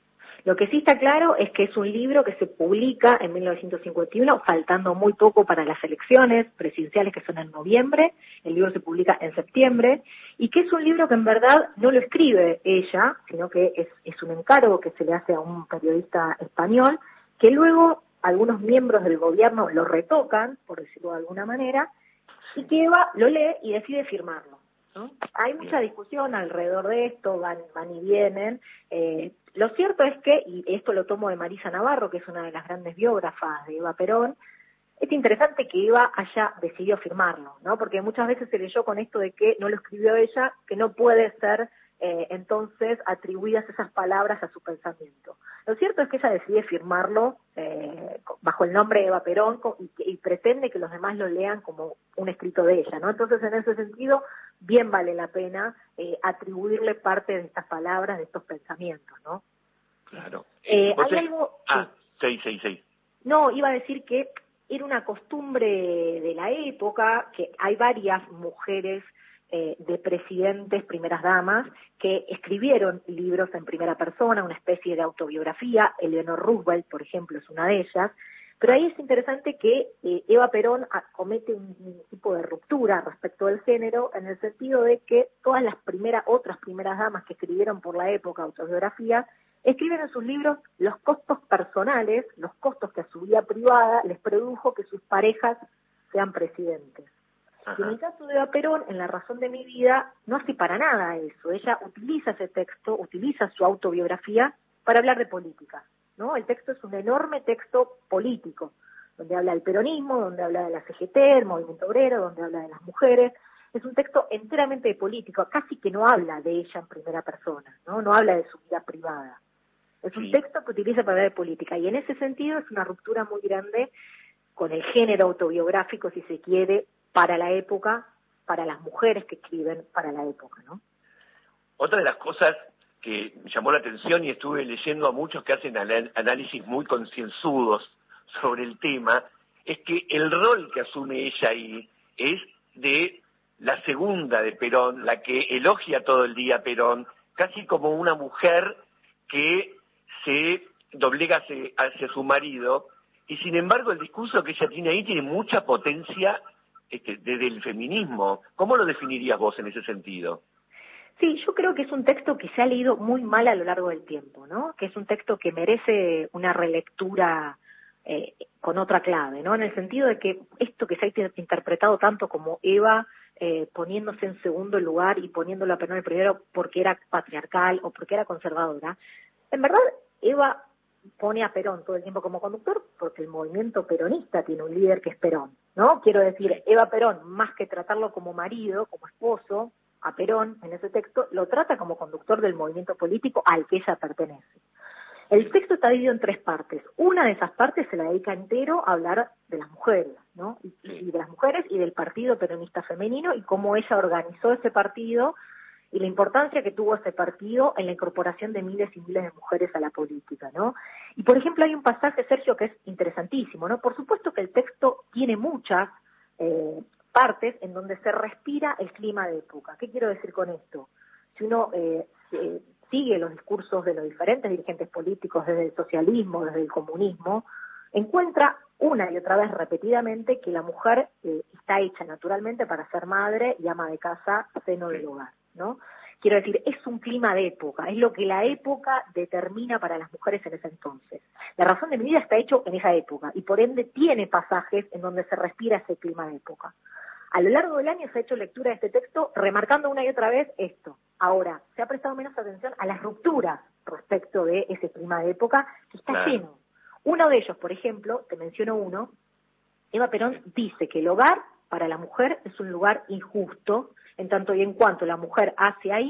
Lo que sí está claro es que es un libro que se publica en mil novecientos cincuenta y uno, faltando muy poco para las elecciones presidenciales que son en noviembre. El libro se publica en septiembre, y que es un libro que en verdad no lo escribe ella, sino que es, es un encargo que se le hace a un periodista español, que luego algunos miembros del gobierno lo retocan, por decirlo de alguna manera, y que Eva lo lee y decide firmarlo, ¿no? Hay mucha discusión alrededor de esto, van, van y vienen. Eh, lo cierto es que, y esto lo tomo de Marisa Navarro, que es una de las grandes biógrafas de Eva Perón, es interesante que Eva haya decidido firmarlo, ¿no? Porque muchas veces se leyó con esto de que no lo escribió ella, que no puede ser eh, entonces atribuidas esas palabras a su pensamiento. Lo cierto es que ella decide firmarlo eh, bajo el nombre de Eva Perón y, y pretende que los demás lo lean como un escrito de ella, ¿no? Entonces, en ese sentido, bien vale la pena eh, atribuirle parte de estas palabras, de estos pensamientos, ¿no? Claro. Eh, ¿Vos hay te- algo... Ah, seis, seis, seis. No, iba a decir que era una costumbre de la época, que hay varias mujeres eh, de presidentes, primeras damas, que escribieron libros en primera persona, una especie de autobiografía. Eleanor Roosevelt, por ejemplo, es una de ellas. Pero ahí es interesante que eh, Eva Perón a, comete un, un tipo de ruptura respecto del género, en el sentido de que todas las primeras, otras primeras damas que escribieron por la época autobiografías, escriben en sus libros los costos personales, los costos que a su vida privada les produjo que sus parejas sean presidentes. Y en el caso de Eva Perón, en La razón de mi vida, no hace para nada eso. Ella utiliza ese texto, utiliza su autobiografía para hablar de política, ¿no? El texto es un enorme texto político, donde habla del peronismo, donde habla de la C G T, el movimiento obrero, donde habla de las mujeres. Es un texto enteramente de político, casi que no habla de ella en primera persona, ¿no? No habla de su vida privada. Es un texto que utiliza para hablar de política, y en ese sentido es una ruptura muy grande con el género autobiográfico, si se quiere, para la época, para las mujeres que escriben para la época, ¿no? Otra de las cosas que me llamó la atención, y estuve leyendo a muchos que hacen anal- análisis muy concienzudos sobre el tema, es que el rol que asume ella ahí es de la segunda de Perón, la que elogia todo el día a Perón, casi como una mujer que se doblega hacia, hacia su marido, y sin embargo el discurso que ella tiene ahí tiene mucha potencia este, desde el feminismo. ¿Cómo lo definirías vos en ese sentido? Sí, yo creo que es un texto que se ha leído muy mal a lo largo del tiempo, ¿no? Que es un texto que merece una relectura eh, con otra clave, ¿no? En el sentido de que esto que se ha interpretado tanto como Eva eh, poniéndose en segundo lugar y poniéndolo a Perón el primero porque era patriarcal o porque era conservadora, en verdad Eva pone a Perón todo el tiempo como conductor porque el movimiento peronista tiene un líder que es Perón, ¿no? Quiero decir, Eva Perón, más que tratarlo como marido, como esposo, a Perón en ese texto, lo trata como conductor del movimiento político al que ella pertenece. El texto está dividido en tres partes. Una de esas partes se la dedica entero a hablar de las mujeres, ¿no? Y, y de las mujeres y del Partido Peronista Femenino y cómo ella organizó ese partido y la importancia que tuvo ese partido en la incorporación de miles y miles de mujeres a la política, ¿no? Y, por ejemplo, hay un pasaje, Sergio, que es interesantísimo, ¿no? Por supuesto que el texto tiene muchas eh, partes en donde se respira el clima de época. ¿Qué quiero decir con esto? Si uno eh, eh, sigue los discursos de los diferentes dirigentes políticos desde el socialismo, desde el comunismo, encuentra una y otra vez repetidamente que la mujer eh, está hecha naturalmente para ser madre y ama de casa, seno del hogar, ¿no? Quiero decir, es un clima de época, es lo que la época determina para las mujeres en ese entonces. La razón de mi vida está hecho en esa época y por ende tiene pasajes en donde se respira ese clima de época. A lo largo del año se ha hecho lectura de este texto remarcando una y otra vez esto. Ahora, se ha prestado menos atención a las rupturas respecto de ese clima de época que está Claro. lleno. Uno de ellos, por ejemplo, te menciono uno, Eva Perón dice que el hogar para la mujer es un lugar injusto, en tanto y en cuanto la mujer hace ahí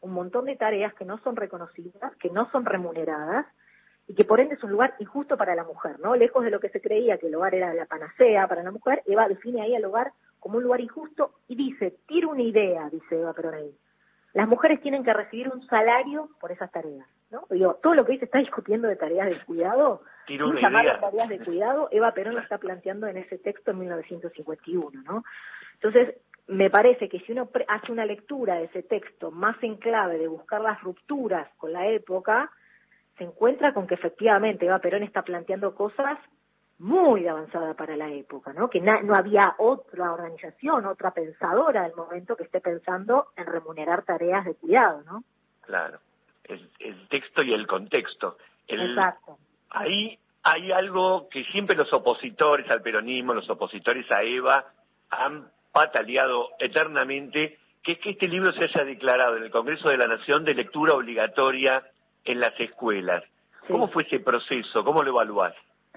un montón de tareas que no son reconocidas, que no son remuneradas, y que por ende es un lugar injusto para la mujer, ¿no? Lejos de lo que se creía que el hogar era la panacea para la mujer, Eva define ahí al hogar como un lugar injusto y dice, tira una idea, dice Eva Perón ahí, las mujeres tienen que recibir un salario por esas tareas, ¿no? Digo, todo lo que hoy se está discutiendo de tareas de cuidado, sin llamarlas tareas de cuidado, Eva Perón lo está planteando en ese texto en mil novecientos cincuenta y uno, ¿no? Entonces, me parece que si uno hace una lectura de ese texto más en clave de buscar las rupturas con la época, se encuentra con que efectivamente Eva Perón está planteando cosas muy avanzadas para la época, ¿no? Que na- no había otra organización, otra pensadora del momento que esté pensando en remunerar tareas de cuidado, ¿no? Claro, el, el texto y el contexto. El, Exacto. Ahí hay algo que siempre los opositores al peronismo, los opositores a Eva, han pataleado eternamente, que es que este libro se haya declarado en el Congreso de la Nación de lectura obligatoria en las escuelas. Sí. ¿Cómo fue ese proceso? ¿Cómo lo evaluás?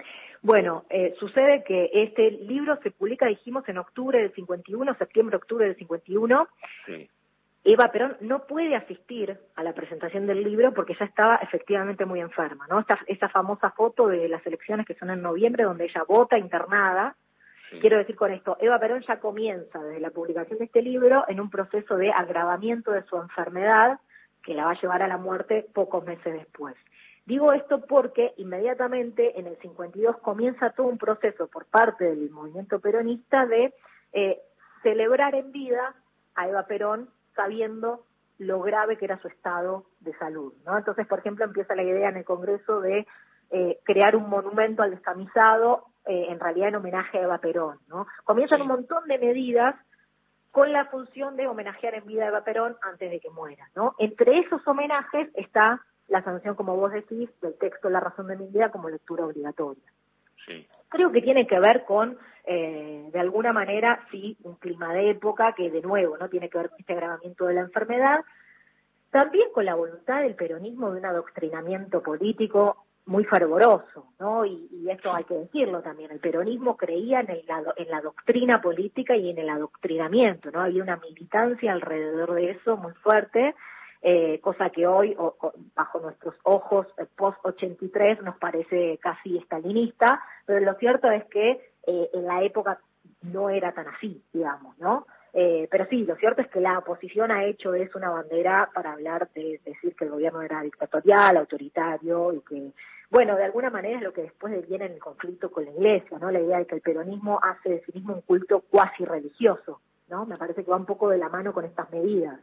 Bueno, eh, sucede que este libro se publica, dijimos, en octubre del cincuenta y uno, septiembre-octubre del cincuenta y uno. Sí. Eva Perón no puede asistir a la presentación del libro porque ya estaba efectivamente muy enferma, ¿no? Esta, esta famosa foto de las elecciones que son en noviembre, donde ella vota internada. Sí. Quiero decir con esto, Eva Perón ya comienza desde la publicación de este libro en un proceso de agravamiento de su enfermedad que la va a llevar a la muerte pocos meses después. Digo esto porque inmediatamente en el cincuenta y dos comienza todo un proceso por parte del movimiento peronista de eh, celebrar en vida a Eva Perón sabiendo lo grave que era su estado de salud, ¿no? Entonces, por ejemplo, empieza la idea en el Congreso de eh, crear un monumento al descamisado, eh, en realidad en homenaje a Eva Perón, ¿no? Comienzan sí. un montón de medidas con la función de homenajear en vida a Eva Perón antes de que muera, ¿no? Entre esos homenajes está la sanción, como vos decís, del texto La razón de mi vida como lectura obligatoria. Sí. Creo que tiene que ver con, eh, de alguna manera, sí, un clima de época que, de nuevo, no tiene que ver con este agravamiento de la enfermedad, también con la voluntad del peronismo de un adoctrinamiento político muy fervoroso, ¿no? Y, y esto hay que decirlo también, el peronismo creía en, el, en la doctrina política y en el adoctrinamiento, ¿no? Había una militancia alrededor de eso muy fuerte, Eh, cosa que hoy, o, o, bajo nuestros ojos, eh, post ochenta y tres, nos parece casi estalinista, pero lo cierto es que eh, en la época no era tan así, digamos, ¿no? Eh, pero sí, lo cierto es que la oposición ha hecho de eso una bandera para hablar de, de decir que el gobierno era dictatorial, autoritario, y que, bueno, de alguna manera es lo que después viene en el conflicto con la Iglesia, ¿no? La idea de que el peronismo hace de sí mismo un culto cuasi religioso, ¿no? Me parece que va un poco de la mano con estas medidas.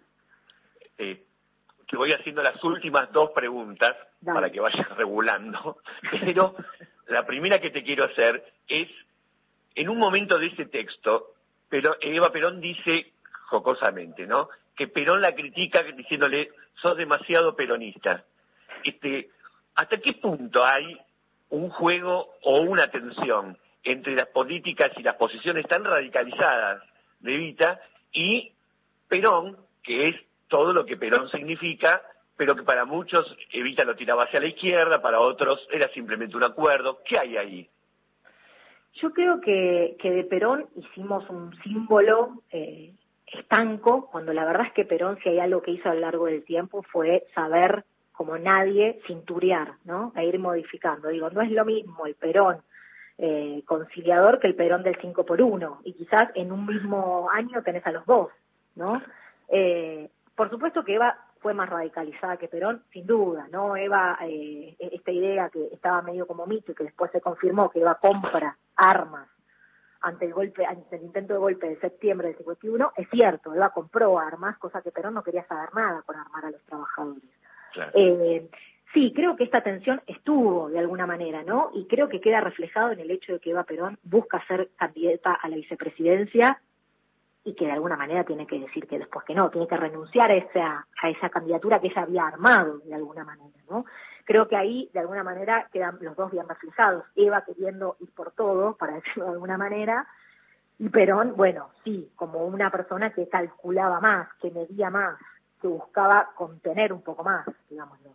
Eh. Te voy haciendo las últimas dos preguntas Dale. Para que vayas regulando, pero la primera que te quiero hacer es, en un momento de ese texto, pero Eva Perón dice jocosamente, ¿no?, que Perón la critica diciéndole, sos demasiado peronista. Este, ¿hasta qué punto hay un juego o una tensión entre las políticas y las posiciones tan radicalizadas de Evita y Perón, que es todo lo que Perón significa, pero que para muchos Evita lo tiraba hacia la izquierda, para otros era simplemente un acuerdo? ¿Qué hay ahí? Yo creo que, que de Perón hicimos un símbolo eh, estanco, cuando la verdad es que Perón, si hay algo que hizo a lo largo del tiempo, fue saber, como nadie, cinturear, ¿no? E ir modificando. Digo, no es lo mismo el Perón eh, conciliador que el Perón del cinco por uno, y quizás en un mismo año tenés a los dos, ¿no? Eh, Por supuesto que Eva fue más radicalizada que Perón, sin duda, ¿no? Eva, eh, esta idea que estaba medio como mito y que después se confirmó que Eva compra armas ante el golpe, ante el intento de golpe de septiembre del cincuenta y uno, es cierto, Eva compró armas, cosa que Perón no quería saber nada con armar a los trabajadores. Claro. Eh, sí, creo que esta tensión estuvo de alguna manera, ¿no? Y creo que queda reflejado en el hecho de que Eva Perón busca ser candidata a la vicepresidencia y que de alguna manera tiene que decir que después que no, tiene que renunciar a esa, a esa candidatura que ella había armado de alguna manera, ¿no? Creo que ahí de alguna manera quedan los dos bien reflejados, Eva queriendo ir por todo, para decirlo de alguna manera, y Perón, bueno, sí, como una persona que calculaba más, que medía más, que buscaba contener un poco más, digámoslo.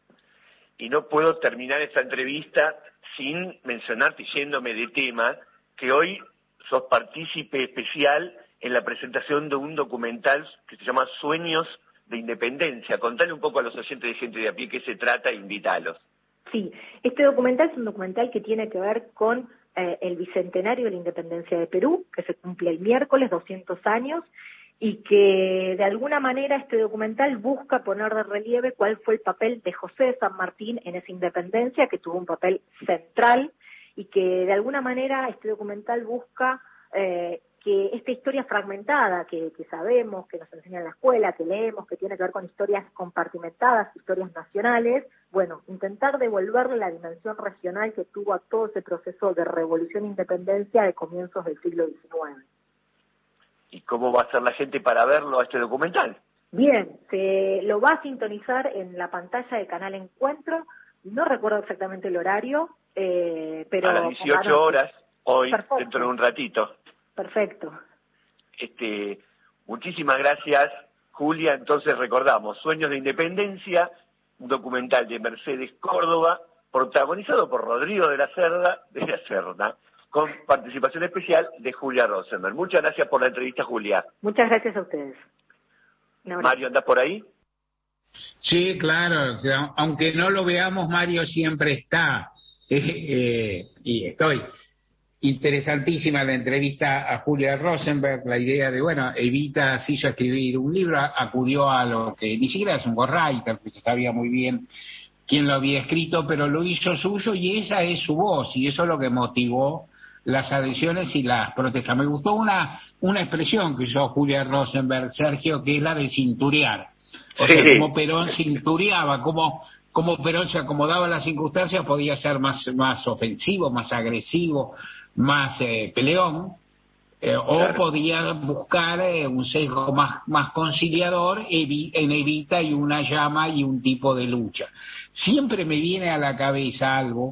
Y no puedo terminar esta entrevista sin mencionarte, yéndome de tema, que hoy sos partícipe especial en la presentación de un documental que se llama Sueños de Independencia. Contale un poco a los oyentes de Gente de a Pie qué se trata e invítalos. Sí, este documental es un documental que tiene que ver con eh, el bicentenario de la independencia de Perú, que se cumple el miércoles, doscientos años, y que de alguna manera este documental busca poner de relieve cuál fue el papel de José de San Martín en esa independencia, que tuvo un papel central, y que de alguna manera este documental busca eh, que esta historia fragmentada que, que sabemos, que nos enseña en la escuela, que leemos, que tiene que ver con historias compartimentadas, historias nacionales, bueno, intentar devolverle la dimensión regional que tuvo a todo ese proceso de revolución e independencia de comienzos del siglo diecinueve. ¿Y cómo va a ser la gente para verlo a este documental? Bien, se lo va a sintonizar en la pantalla del canal Encuentro, no recuerdo exactamente el horario, eh, pero... A las dieciocho horas, hoy, perfecto, dentro de un ratito. Perfecto. Este, muchísimas gracias, Julia. Entonces recordamos, Sueños de Independencia, un documental de Mercedes Córdoba, protagonizado por Rodrigo de la Cerda, de la Serna, con participación especial de Julia Rosenberg. Muchas gracias por la entrevista, Julia. Muchas gracias a ustedes. Mario, ¿andás por ahí? Sí, claro. O sea, aunque no lo veamos, Mario siempre está. Eh, eh, y estoy. Interesantísima la entrevista a Julia Rosenberg, la idea de, bueno, Evita se hizo escribir un libro, acudió a lo que ni siquiera es un ghostwriter, que se sabía muy bien quién lo había escrito, pero lo hizo suyo y esa es su voz, y eso es lo que motivó las adhesiones y las protestas. Me gustó una, una expresión que usó Julia Rosenberg, Sergio, que es la de cinturear. O sea, sí, como Perón cintureaba, como... como Perón se acomodaba a las circunstancias, podía ser más, más ofensivo, más agresivo, más eh, peleón, eh, claro, o podía buscar eh, un sesgo más, más conciliador evi, en Evita y una llama y un tipo de lucha. Siempre me viene a la cabeza algo,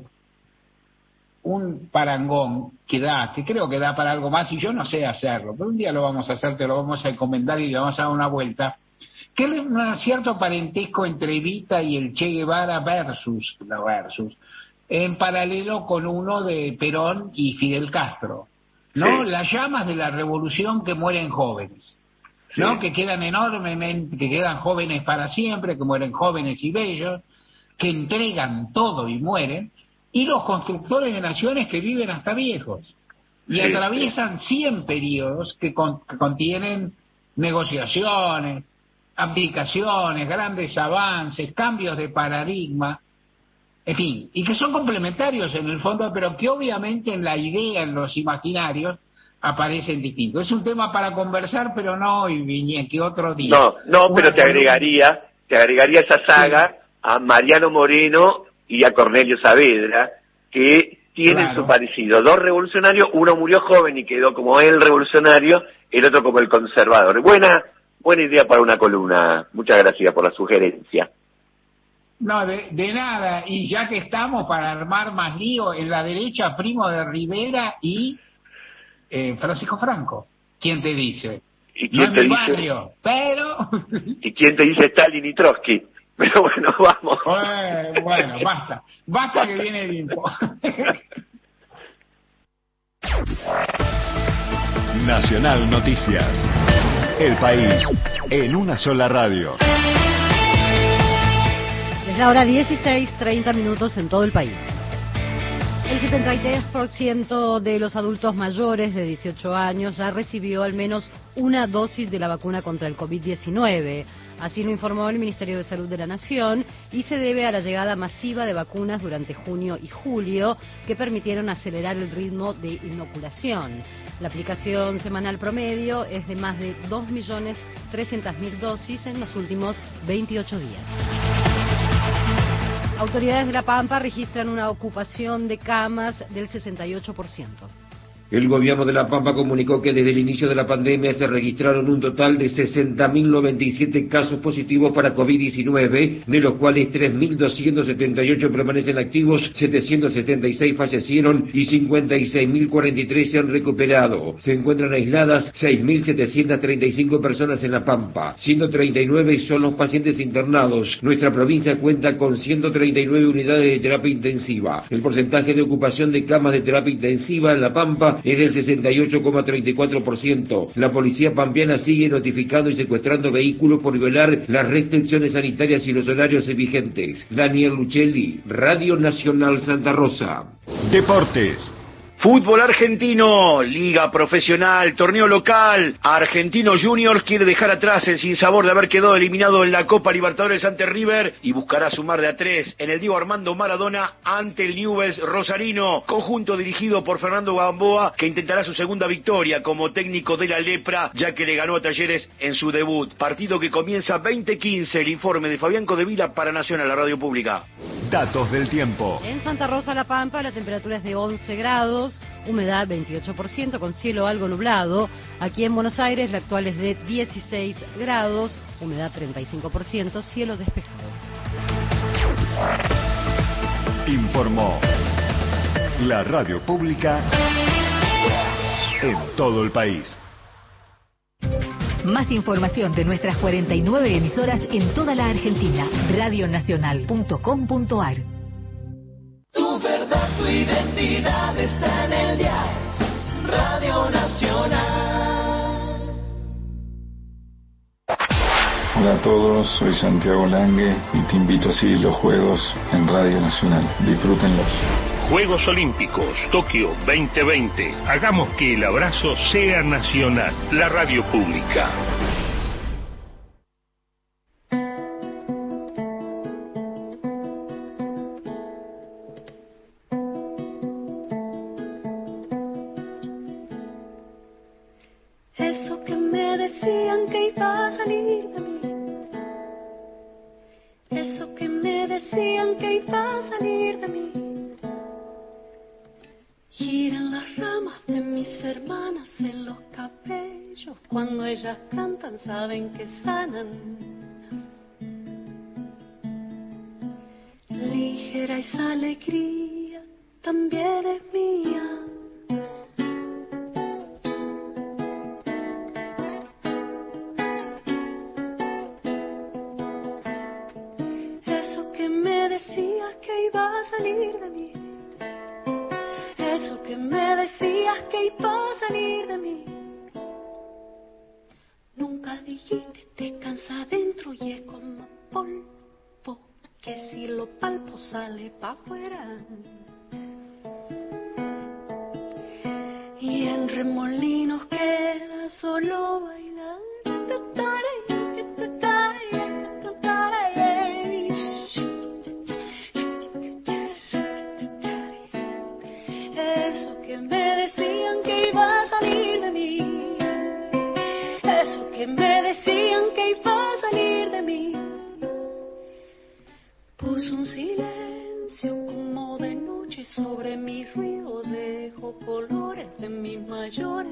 un parangón que da, que creo que da para algo más, y yo no sé hacerlo, pero un día lo vamos a hacer, te lo vamos a encomendar y le vamos a dar una vuelta, que hay un cierto parentesco entre Evita y el Che Guevara versus, no versus, en paralelo con uno de Perón y Fidel Castro, ¿no? Sí. Las llamas de la revolución que mueren jóvenes, ¿no? Sí. Que quedan enormemente, que quedan jóvenes para siempre, que mueren jóvenes y bellos, que entregan todo y mueren, y los constructores de naciones que viven hasta viejos, y sí, atraviesan sí. cien periodos que, con, que contienen negociaciones, aplicaciones, grandes avances, cambios de paradigma, en fin, y que son complementarios en el fondo, pero que obviamente en la idea, en los imaginarios, aparecen distintos. Es un tema para conversar, pero no hoy, Viñé, que otro día. No, no, pero te agregaría, te agregaría esa saga sí. a Mariano Moreno y a Cornelio Saavedra, que tienen claro. su parecido. Dos revolucionarios, uno murió joven y quedó como el revolucionario, el otro como el conservador. Buena Buena idea para una columna. Muchas gracias por la sugerencia. No, de, de nada. Y ya que estamos para armar más lío, en la derecha Primo de Rivera y eh, Francisco Franco. ¿Quién te dice? ¿Y quién no te en mi dice? barrio, pero... ¿Y quién te dice Stalin y Trotsky? Pero bueno, vamos. Eh, bueno, basta. Basta que viene el info. Nacional Noticias. El país en una sola radio. Es la hora dieciséis, treinta minutos en todo el país. El setenta y tres por ciento de los adultos mayores de dieciocho años ya recibió al menos una dosis de la vacuna contra el COVID diecinueve. Así lo informó el Ministerio de Salud de la Nación y se debe a la llegada masiva de vacunas durante junio y julio que permitieron acelerar el ritmo de inoculación. La aplicación semanal promedio es de más de dos millones trescientas mil dosis en los últimos veintiocho días. Autoridades de La Pampa registran una ocupación de camas del sesenta y ocho por ciento. El gobierno de La Pampa comunicó que desde el inicio de la pandemia se registraron un total de sesenta mil noventa y siete casos positivos para COVID diecinueve, de los cuales tres mil doscientos setenta y ocho permanecen activos, setecientos setenta y seis fallecieron y cincuenta y seis mil cuarenta y tres se han recuperado. Se encuentran aisladas seis mil setecientos treinta y cinco personas en La Pampa, ciento treinta y nueve son los pacientes internados. Nuestra provincia cuenta con ciento treinta y nueve unidades de terapia intensiva. El porcentaje de ocupación de camas de terapia intensiva en La Pampa Córdoba es del sesenta y ocho coma treinta y cuatro por ciento. La policía pampeana sigue notificando y secuestrando vehículos por violar las restricciones sanitarias y los horarios vigentes. Daniel Luchelli, Radio Nacional Santa Rosa. Deportes. Fútbol argentino, liga profesional, torneo local. Argentino Juniors quiere dejar atrás el sinsabor de haber quedado eliminado en la Copa Libertadores ante River y buscará sumar de a tres en el Diego Armando Maradona ante el Newell's Rosarino, conjunto dirigido por Fernando Gamboa, que intentará su segunda victoria como técnico de la Lepra, ya que le ganó a Talleres en su debut. Partido que comienza veinte quince. El informe de Fabián Codevila para Nacional, la radio pública. Datos del tiempo. En Santa Rosa, La Pampa, la temperatura es de once grados, humedad veintiocho por ciento, con cielo algo nublado. Aquí en Buenos Aires la actual es de dieciséis grados, humedad treinta y cinco por ciento, cielo despejado. Informó la radio pública en todo el país. Más información de nuestras cuarenta y nueve emisoras en toda la Argentina. radio nacional punto com punto ar. Tu verdad, tu identidad está en el diario Radio Nacional. Hola a todos, soy Santiago Lange y te invito a seguir los Juegos en Radio Nacional. Disfrútenlos. Juegos Olímpicos, Tokio veinte veinte. Hagamos que el abrazo sea nacional. La radio pública. Eso que me decían que iba a salir de mí. Eso que me decían que iba a salir de mí. Giran las ramas de mis hermanas en los cabellos. Cuando ellas cantan saben que sanan. Ligera esa alegría también es mía. Eso que me decías que iba a salir de mí. Eso que me decías que iba a salir de mí. Nunca dijiste descansa adentro y es como polvo, que si lo palpo sale pa' afuera. Y en remolinos queda solo bailar. Eso que me decían que iba a salir de mí. Eso que me decían que iba a salir de mí. Puso un silencio como de noche sobre mi ruido. Dejó colores de mis mayores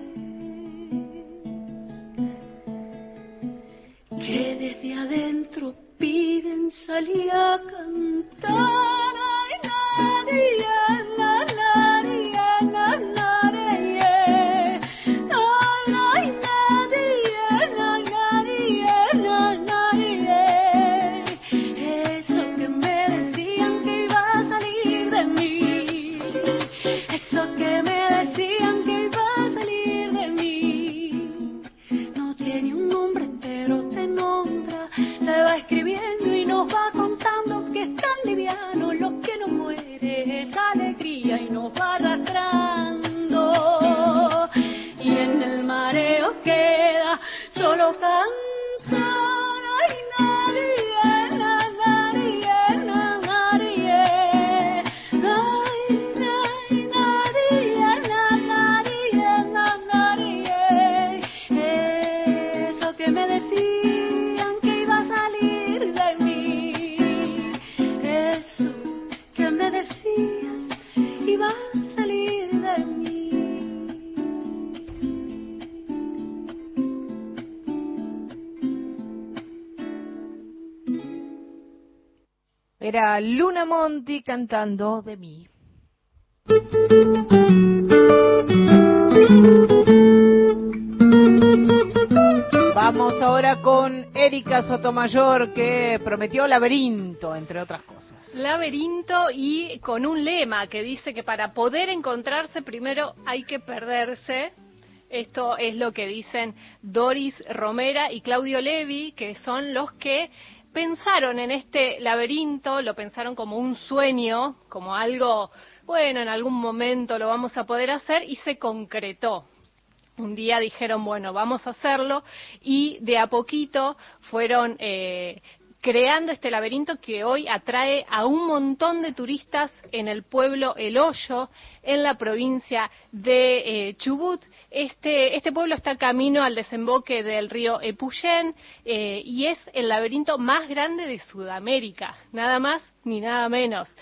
que desde adentro piden salir a cantar. Ay, nadie, na, nadie, na, nadie. Ay, ay, nadie, na, nadie, na, nadie. Eso que me decían que iba a salir de mí. Eso que me decían que iba a salir de mí. No tiene un nombre pero te nombra. Se va escribiendo y nos va contando que es tan liviano. Lo que no muere es alegría y nos va arrastrando. Y en el mareo queda solo cantar. Ay, nadie, na, nadie, na, nadie. Ay, ay, nadie, na, nadie, na, nadie. Eso que me decían que iba a salir de mí. Eso que me decías iba a salir de mí. Era Luna Monti cantando de mí. Vamos ahora con Erika Sotomayor, que prometió laberinto, entre otras cosas. Laberinto, y con un lema que dice que para poder encontrarse primero hay que perderse. Esto es lo que dicen Doris Romera y Claudio Levi, que son los que pensaron en este laberinto, lo pensaron como un sueño, como algo, bueno, en algún momento lo vamos a poder hacer, y se concretó. Un día dijeron, bueno, vamos a hacerlo, y de a poquito fueron eh, creando este laberinto que hoy atrae a un montón de turistas en el pueblo El Hoyo, en la provincia de eh, Chubut. Este, este pueblo está camino al desemboque del río Epuyén eh, y es el laberinto más grande de Sudamérica, nada más ni nada menos.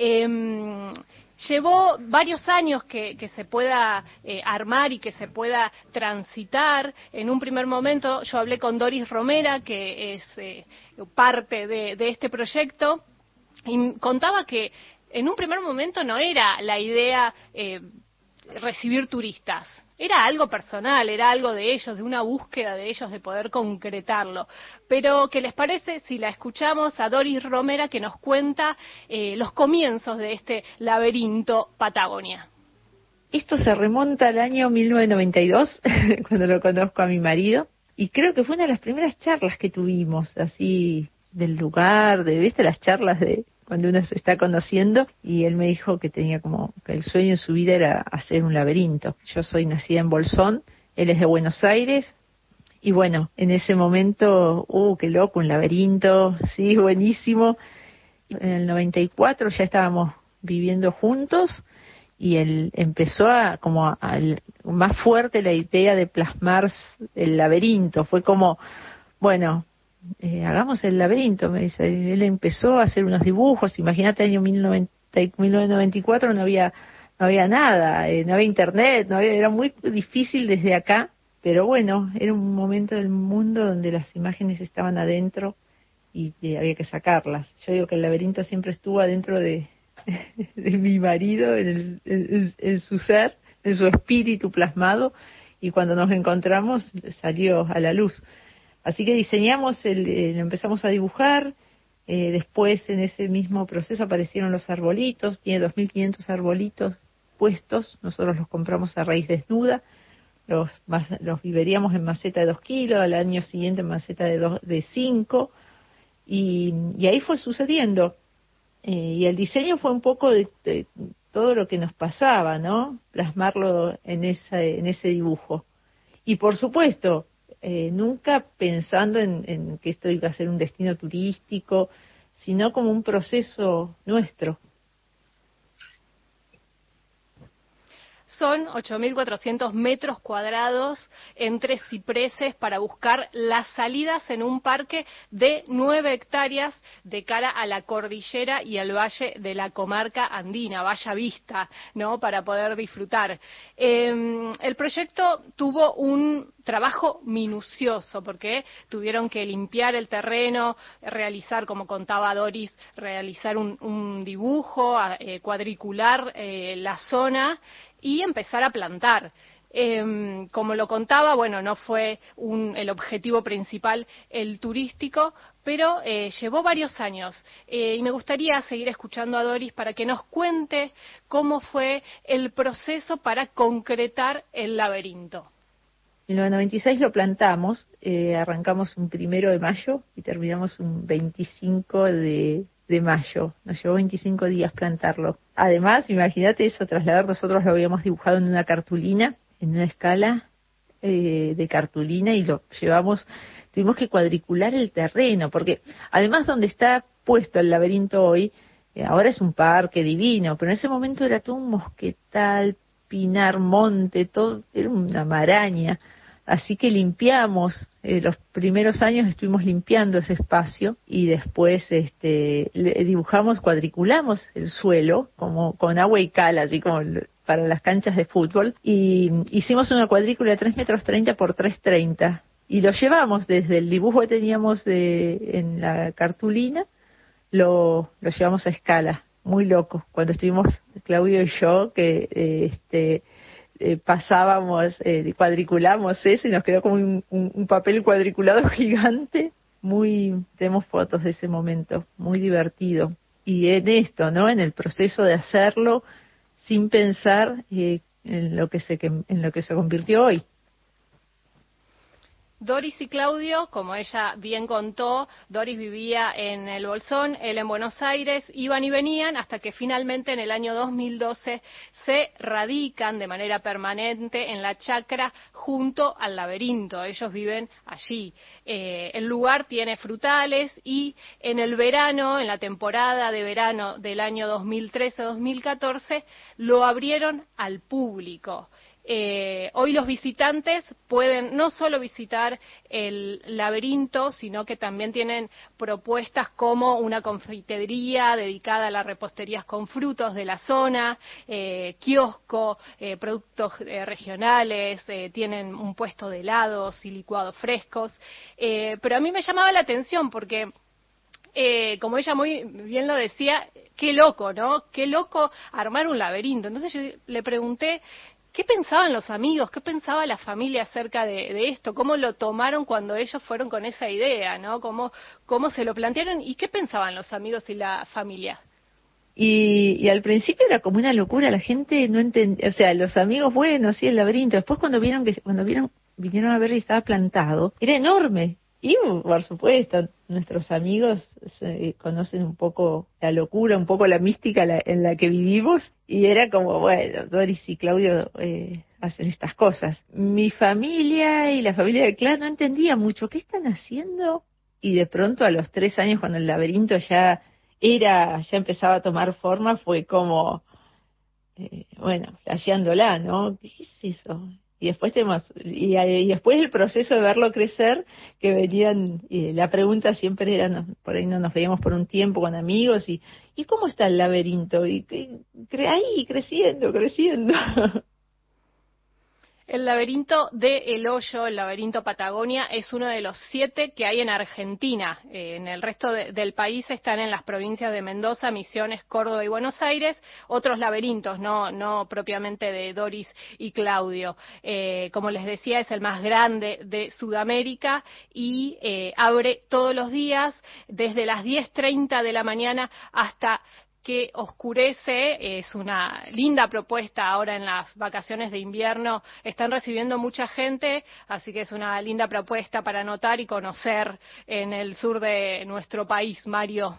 Eh, Llevó varios años que, que se pueda eh, armar y que se pueda transitar. En un primer momento yo hablé con Doris Romera, que es eh, parte de, de este proyecto, y contaba que en un primer momento no era la idea eh, recibir turistas. Era algo personal, era algo de ellos, de una búsqueda de ellos de poder concretarlo. Pero, ¿qué les parece si la escuchamos a Doris Romera, que nos cuenta eh, los comienzos de este laberinto Patagonia? Esto se remonta al año mil novecientos noventa y dos, cuando lo conozco a mi marido, y creo que fue una de las primeras charlas que tuvimos, así, del lugar, de, ¿viste? Las charlas de cuando uno se está conociendo, y él me dijo que tenía como, que el sueño en su vida era hacer un laberinto. Yo soy nacida en Bolsón, él es de Buenos Aires, y bueno, en ese momento, ¡uh, qué loco, un laberinto! Sí, buenísimo. En el noventa y cuatro ya estábamos viviendo juntos, y él empezó a, como a, a, más fuerte la idea de plasmar el laberinto. Fue como, bueno, Eh, hagamos el laberinto, me dice. Él empezó a hacer unos dibujos. Imagínate, año mil novecientos noventa y cuatro no había no había nada, eh, no había internet, no había, era muy difícil desde acá, pero bueno, era un momento del mundo donde las imágenes estaban adentro y, y había que sacarlas. Yo digo que el laberinto siempre estuvo adentro de, de mi marido, en, el, en, en su ser, en su espíritu plasmado, y cuando nos encontramos salió a la luz. Así que diseñamos, el, eh, lo empezamos a dibujar, eh, después en ese mismo proceso aparecieron los arbolitos, tiene dos mil quinientos arbolitos puestos, nosotros los compramos a raíz desnuda, los, los viveríamos en maceta de dos kilos, al año siguiente en maceta de, dos, de cinco, y, y ahí fue sucediendo. Eh, y el diseño fue un poco de, de todo lo que nos pasaba, ¿no? Plasmarlo en, esa, en ese dibujo. Y por supuesto, Eh, nunca pensando en, en que esto iba a ser un destino turístico, sino como un proceso nuestro. Son ocho mil cuatrocientos metros cuadrados entre cipreses para buscar las salidas en un parque de nueve hectáreas de cara a la cordillera y al valle de la comarca andina, Bella Vista, ¿no? Para poder disfrutar. Eh, el proyecto tuvo un trabajo minucioso porque tuvieron que limpiar el terreno, realizar, como contaba Doris, realizar un, un dibujo, eh, cuadricular eh, la zona y empezar a plantar. Eh, como lo contaba, bueno, no fue un, el objetivo principal el turístico, pero eh, llevó varios años. Eh, y me gustaría seguir escuchando a Doris para que nos cuente cómo fue el proceso para concretar el laberinto. En el noventa y seis lo plantamos, eh, arrancamos un primero de mayo y terminamos un veinticinco de, de mayo. Nos llevó veinticinco días plantarlo. Además, imagínate eso, trasladar, nosotros lo habíamos dibujado en una cartulina, en una escala eh, de cartulina, y lo llevamos, tuvimos que cuadricular el terreno, porque además donde está puesto el laberinto hoy, eh, ahora es un parque divino, pero en ese momento era todo un mosquetal, pinar, monte, todo, era una maraña. Así que limpiamos, eh, los primeros años estuvimos limpiando ese espacio y después este, le dibujamos, cuadriculamos el suelo como con agua y cal, así como para las canchas de fútbol, y hicimos una cuadrícula de tres metros treinta por tres treinta y lo llevamos desde el dibujo que teníamos de, en la cartulina, lo, lo llevamos a escala. Muy loco, cuando estuvimos Claudio y yo, que eh, este eh, pasábamos, eh, cuadriculamos eso y nos quedó como un, un, un papel cuadriculado gigante. Muy, tenemos fotos de ese momento, muy divertido. Y en esto, ¿no? En el proceso de hacerlo sin pensar eh, en lo que se en lo que se convirtió hoy. Doris y Claudio, como ella bien contó, Doris vivía en el Bolsón, él en Buenos Aires, iban y venían hasta que finalmente en el año dos mil doce se radican de manera permanente en la chacra junto al laberinto. Ellos viven allí. Eh, el lugar tiene frutales y en el verano, en la temporada de verano del año dos mil trece dos mil catorce, lo abrieron al público. Eh, hoy los visitantes pueden no solo visitar el laberinto, sino que también tienen propuestas como una confitería dedicada a las reposterías con frutos de la zona, eh, kiosco, eh, productos eh, regionales, eh, tienen un puesto de helados y licuados frescos. Eh, pero a mí me llamaba la atención porque Eh, como ella muy bien lo decía, qué loco, ¿no? Qué loco armar un laberinto. Entonces yo le pregunté, ¿qué pensaban los amigos? ¿Qué pensaba la familia acerca de, de esto? ¿Cómo lo tomaron cuando ellos fueron con esa idea, ¿no? ¿Cómo, cómo se lo plantearon? ¿Y qué pensaban los amigos y la familia? Y, y al principio era como una locura, la gente no entendía, o sea, los amigos, bueno, sí, el laberinto. Después cuando vieron que cuando vieron vinieron a ver y estaba plantado, era enorme. Y, por supuesto, nuestros amigos se conocen un poco la locura, un poco la mística la, en la que vivimos, y era como, bueno, Doris y Claudio eh, hacen estas cosas. Mi familia y la familia de Clara no entendía mucho qué están haciendo, y de pronto a los tres años, cuando el laberinto ya era, ya empezaba a tomar forma, fue como, eh, bueno, flasheándola, ¿no? ¿Qué es eso? Y después tenemos, y, y después el proceso de verlo crecer, que venían, y la pregunta siempre era, no, por ahí no nos veíamos por un tiempo con amigos, y ¿y cómo está el laberinto? Y, y cre, ahí, creciendo, creciendo. El laberinto de El Hoyo, el laberinto Patagonia, es uno de los siete que hay en Argentina. Eh, en el resto de, del país están en las provincias de Mendoza, Misiones, Córdoba y Buenos Aires. Otros laberintos, no, no propiamente de Doris y Claudio. Eh, como les decía, es el más grande de Sudamérica y eh, abre todos los días desde las diez treinta de la mañana hasta que oscurece. Es una linda propuesta ahora en las vacaciones de invierno. Están recibiendo mucha gente, así que es una linda propuesta para anotar y conocer en el sur de nuestro país, Mario.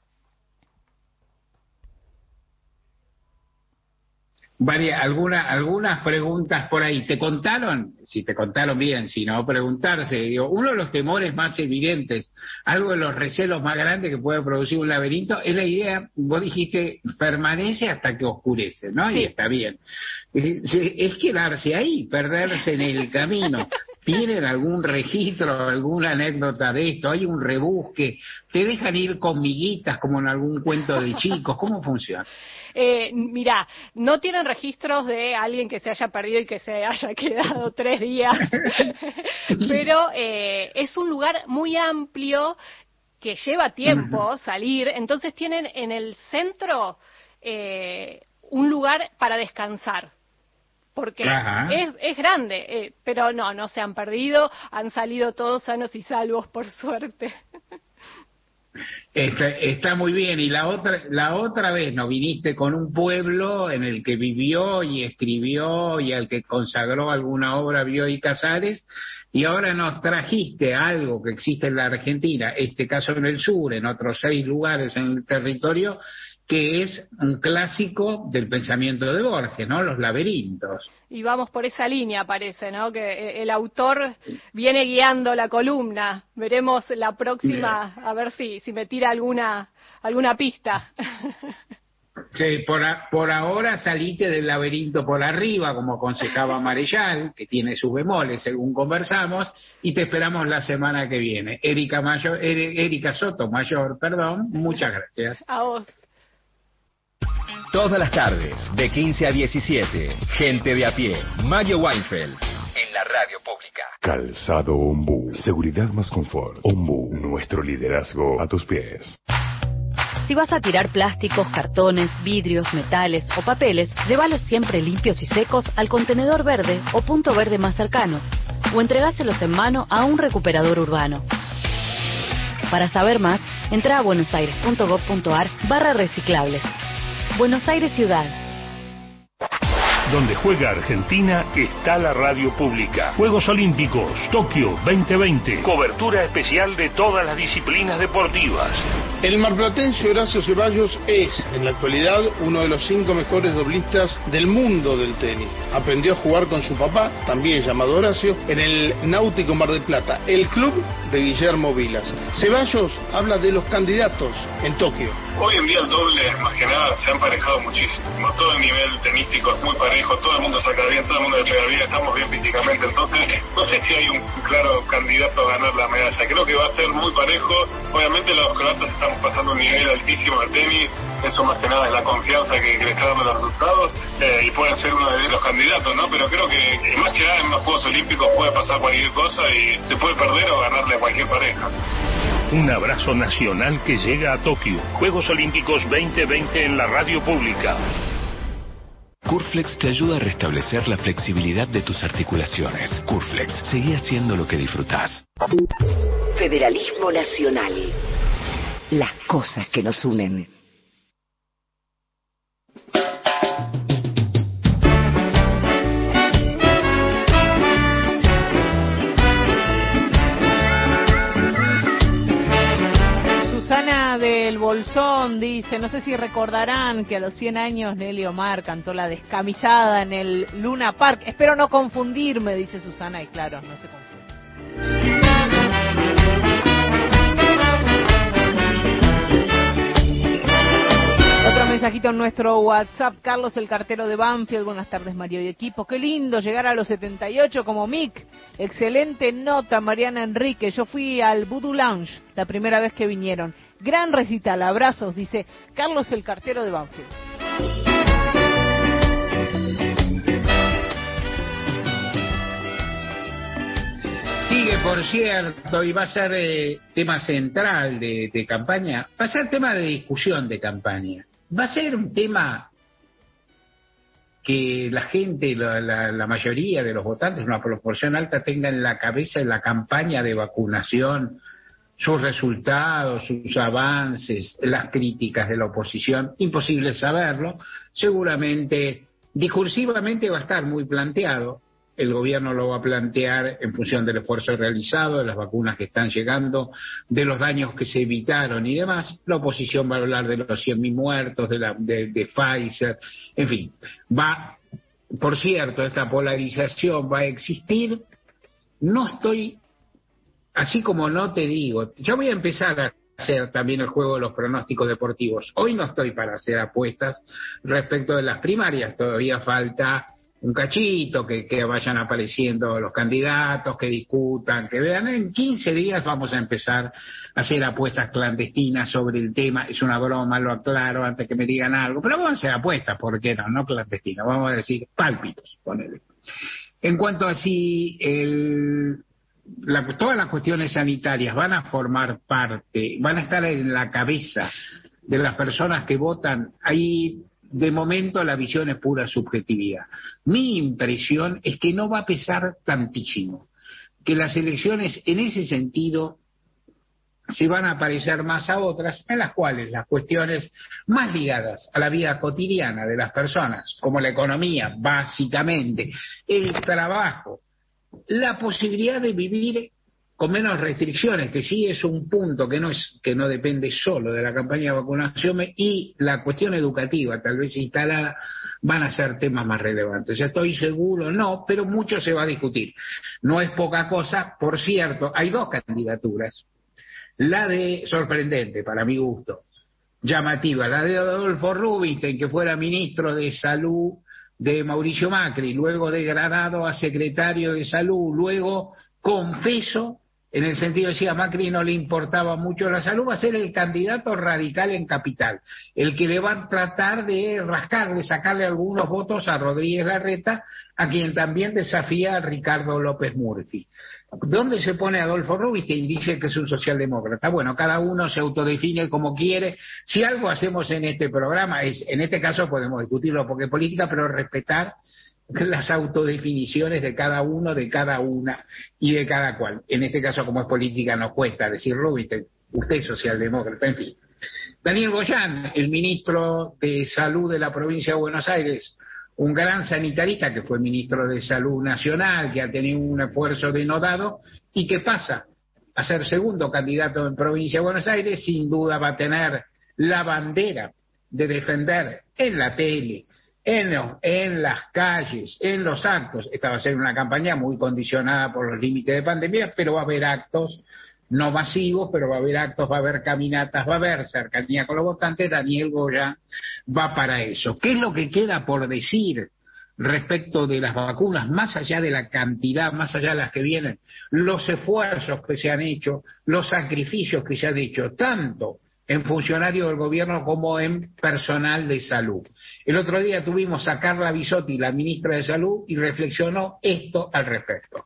Varias, alguna, algunas preguntas por ahí. ¿Te contaron? Si te contaron bien, si no, preguntarse. Digo, uno de los temores más evidentes, algo de los recelos más grandes que puede producir un laberinto, es la idea, vos dijiste, permanece hasta que oscurece, ¿no? Sí. Y está bien. Es, es quedarse ahí, perderse en el camino. ¿Tienen algún registro, alguna anécdota de esto? ¿Hay un rebusque? ¿Te dejan ir con miguitas como en algún cuento de chicos? ¿Cómo funciona? Eh, mirá, no tienen registros de alguien que se haya perdido y que se haya quedado tres días, pero eh, es un lugar muy amplio que lleva tiempo salir, entonces tienen en el centro eh, un lugar para descansar. Porque es, es grande, eh, pero no, no se han perdido, han salido todos sanos y salvos, por suerte. Está, está muy bien. Y la otra la otra vez nos viniste con un pueblo en el que vivió y escribió y al que consagró alguna obra Bioy Casares, y ahora nos trajiste algo que existe en la Argentina, este caso en el sur, en otros seis lugares en el territorio, que es un clásico del pensamiento de Borges, ¿no? Los laberintos. Y vamos por esa línea, parece, ¿no? Que el autor viene guiando la columna. Veremos la próxima, a ver si, si me tira alguna, alguna pista. Sí, por, a, por ahora salite del laberinto por arriba, como aconsejaba Marechal, que tiene sus bemoles, según conversamos, y te esperamos la semana que viene. Erika Mayor, Erika Sotomayor, perdón, muchas gracias. A vos. Todas las tardes, de quince a diecisiete, Gente de a pie, Mario Weinfeld, en la radio pública. Calzado Ombú, seguridad más confort. Ombú, nuestro liderazgo a tus pies. Si vas a tirar plásticos, cartones, vidrios, metales o papeles, llévalos siempre limpios y secos al contenedor verde o punto verde más cercano, o entregáselos en mano a un recuperador urbano. Para saber más, entra a buenosaires.gov.ar barra reciclables. Buenos Aires Ciudad. Donde juega Argentina está la radio pública. Juegos Olímpicos, Tokio veinte veinte. Cobertura especial de todas las disciplinas deportivas. El marplatense Horacio Ceballos es, en la actualidad, uno de los cinco mejores doblistas del mundo del tenis. Aprendió a jugar con su papá, también llamado Horacio, en el Náutico Mar del Plata, el club de Guillermo Vilas. Ceballos habla de los candidatos en Tokio. Hoy en día el doble, más que nada, se ha emparejado muchísimo. Todo el nivel tenístico es muy parejo, todo el mundo saca bien, todo el mundo pega bien, estamos bien físicamente. Entonces, no sé si hay un claro candidato a ganar la medalla. Creo que va a ser muy parejo. Obviamente los croatas están pasando un nivel altísimo de tenis. Eso más que nada es la confianza que, que le está dando los resultados. Eh, y pueden ser uno de los candidatos, ¿no? Pero creo que, que más que nada en los Juegos Olímpicos puede pasar cualquier cosa y se puede perder o ganarle a cualquier pareja. Un abrazo nacional que llega a Tokio. Juegos Olímpicos veinte veinte en la radio pública. Curflex te ayuda a restablecer la flexibilidad de tus articulaciones. Curflex, seguí haciendo lo que disfrutás. Federalismo Nacional. Las cosas que nos unen. Susana del Bolsón dice, no sé si recordarán que a los cien años Nelly Omar cantó La Descamisada en el Luna Park. Espero no confundirme, dice Susana, y claro, no se confunde. Otro mensajito en nuestro WhatsApp, Carlos el cartero de Banfield, buenas tardes Mario y equipo, qué lindo llegar a los setenta y ocho como Mick, excelente nota Mariana Enrique, yo fui al Voodoo Lounge la primera vez que vinieron, gran recital, abrazos, dice Carlos el cartero de Banfield. Sigue, por cierto, y va a ser eh, tema central de, de campaña, va a ser tema de discusión de campaña. Va a ser un tema que la gente, la, la, la mayoría de los votantes, una proporción alta, tenga en la cabeza en la campaña de vacunación, sus resultados, sus avances, las críticas de la oposición. Imposible saberlo. Seguramente, discursivamente va a estar muy planteado. El gobierno lo va a plantear en función del esfuerzo realizado, de las vacunas que están llegando, de los daños que se evitaron y demás. La oposición va a hablar de los cien mil muertos, de, la, de, de Pfizer, en fin. Va, por cierto, esta polarización va a existir. No estoy, así como no te digo, yo voy a empezar a hacer también el juego de los pronósticos deportivos. Hoy no estoy para hacer apuestas respecto de las primarias, todavía falta un cachito, que, que vayan apareciendo los candidatos, que discutan, que vean. En quince días vamos a empezar a hacer apuestas clandestinas sobre el tema. Es una broma, lo aclaro antes que me digan algo, pero vamos a hacer apuestas, ¿por qué no? No clandestinas, vamos a decir pálpitos, ponele. En cuanto a si el, la, todas las cuestiones sanitarias van a formar parte, van a estar en la cabeza de las personas que votan, ahí de momento la visión es pura subjetividad. Mi impresión es que no va a pesar tantísimo, que las elecciones en ese sentido se van a parecer más a otras, en las cuales las cuestiones más ligadas a la vida cotidiana de las personas, como la economía, básicamente, el trabajo, la posibilidad de vivir con menos restricciones, que sí es un punto que no es que no depende solo de la campaña de vacunación, y la cuestión educativa, tal vez instalada, van a ser temas más relevantes. Estoy seguro, no, pero mucho se va a discutir. No es poca cosa. Por cierto, hay dos candidaturas. La de, sorprendente para mi gusto, llamativa, la de Adolfo Rubinstein, que fuera ministro de Salud de Mauricio Macri, luego degradado a secretario de Salud, luego, confeso, en el sentido, decía, a Macri no le importaba mucho la salud, va a ser el candidato radical en Capital, el que le va a tratar de rascarle, sacarle algunos votos a Rodríguez Larreta, a quien también desafía a Ricardo López Murphy. ¿Dónde se pone Adolfo Rubinstein? Dice que es un socialdemócrata. Bueno, cada uno se autodefine como quiere. Si algo hacemos en este programa es, en este caso podemos discutirlo porque es política, pero respetar las autodefiniciones de cada uno, de cada una y de cada cual. En este caso, como es política, nos cuesta decir Rubinstein, usted es socialdemócrata, en fin. Daniel Goyán, el ministro de Salud de la provincia de Buenos Aires, un gran sanitarista que fue ministro de Salud Nacional, que ha tenido un esfuerzo denodado y que pasa a ser segundo candidato en provincia de Buenos Aires, sin duda va a tener la bandera de defender en la tele, en, los, en las calles, en los actos. Esta va a ser una campaña muy condicionada por los límites de pandemia, pero va a haber actos no masivos, pero va a haber actos, va a haber caminatas, va a haber cercanía con los votantes. Daniel Goyán va para eso. ¿Qué es lo que queda por decir respecto de las vacunas, más allá de la cantidad, más allá de las que vienen? Los esfuerzos que se han hecho, los sacrificios que se han hecho, tanto en funcionarios del gobierno como en personal de salud. El otro día tuvimos a Carla Bisotti, la ministra de Salud, y reflexionó esto al respecto.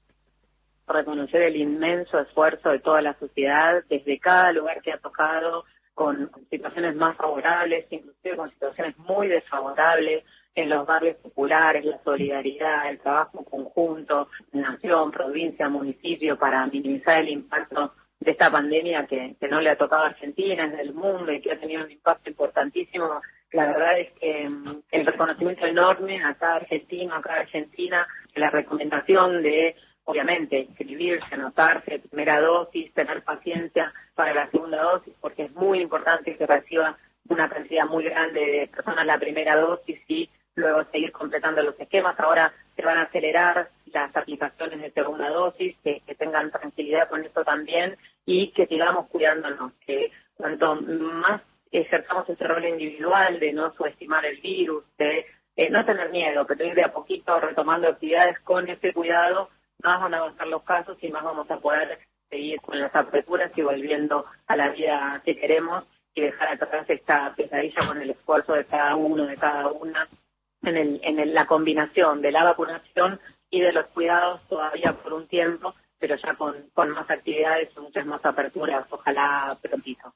Reconocer el inmenso esfuerzo de toda la sociedad, desde cada lugar que ha tocado, con situaciones más favorables, inclusive con situaciones muy desfavorables, en los barrios populares, la solidaridad, el trabajo conjunto, nación, provincia, municipio, para minimizar el impacto de esta pandemia que, que no le ha tocado a Argentina, es del mundo y que ha tenido un impacto importantísimo. La verdad es que um, el reconocimiento enorme a cada argentino, a cada argentina, la recomendación de, obviamente, inscribirse, anotarse, primera dosis, tener paciencia para la segunda dosis, porque es muy importante que reciba una cantidad muy grande de personas la primera dosis y luego seguir completando los esquemas. Ahora se van a acelerar las aplicaciones de segunda dosis, que, que tengan tranquilidad con esto también y que sigamos cuidándonos, que cuanto más ejerzamos ese rol individual de no subestimar el virus, de eh, no tener miedo, pero ir de a poquito retomando actividades con ese cuidado, más van a avanzar los casos y más vamos a poder seguir con las aperturas y volviendo a la vida que queremos y dejar atrás esta pesadilla con el esfuerzo de cada uno, de cada una, en, el, en el, la combinación de la vacunación y de los cuidados todavía por un tiempo, pero ya con, con más actividades y muchas más aperturas, ojalá prontito.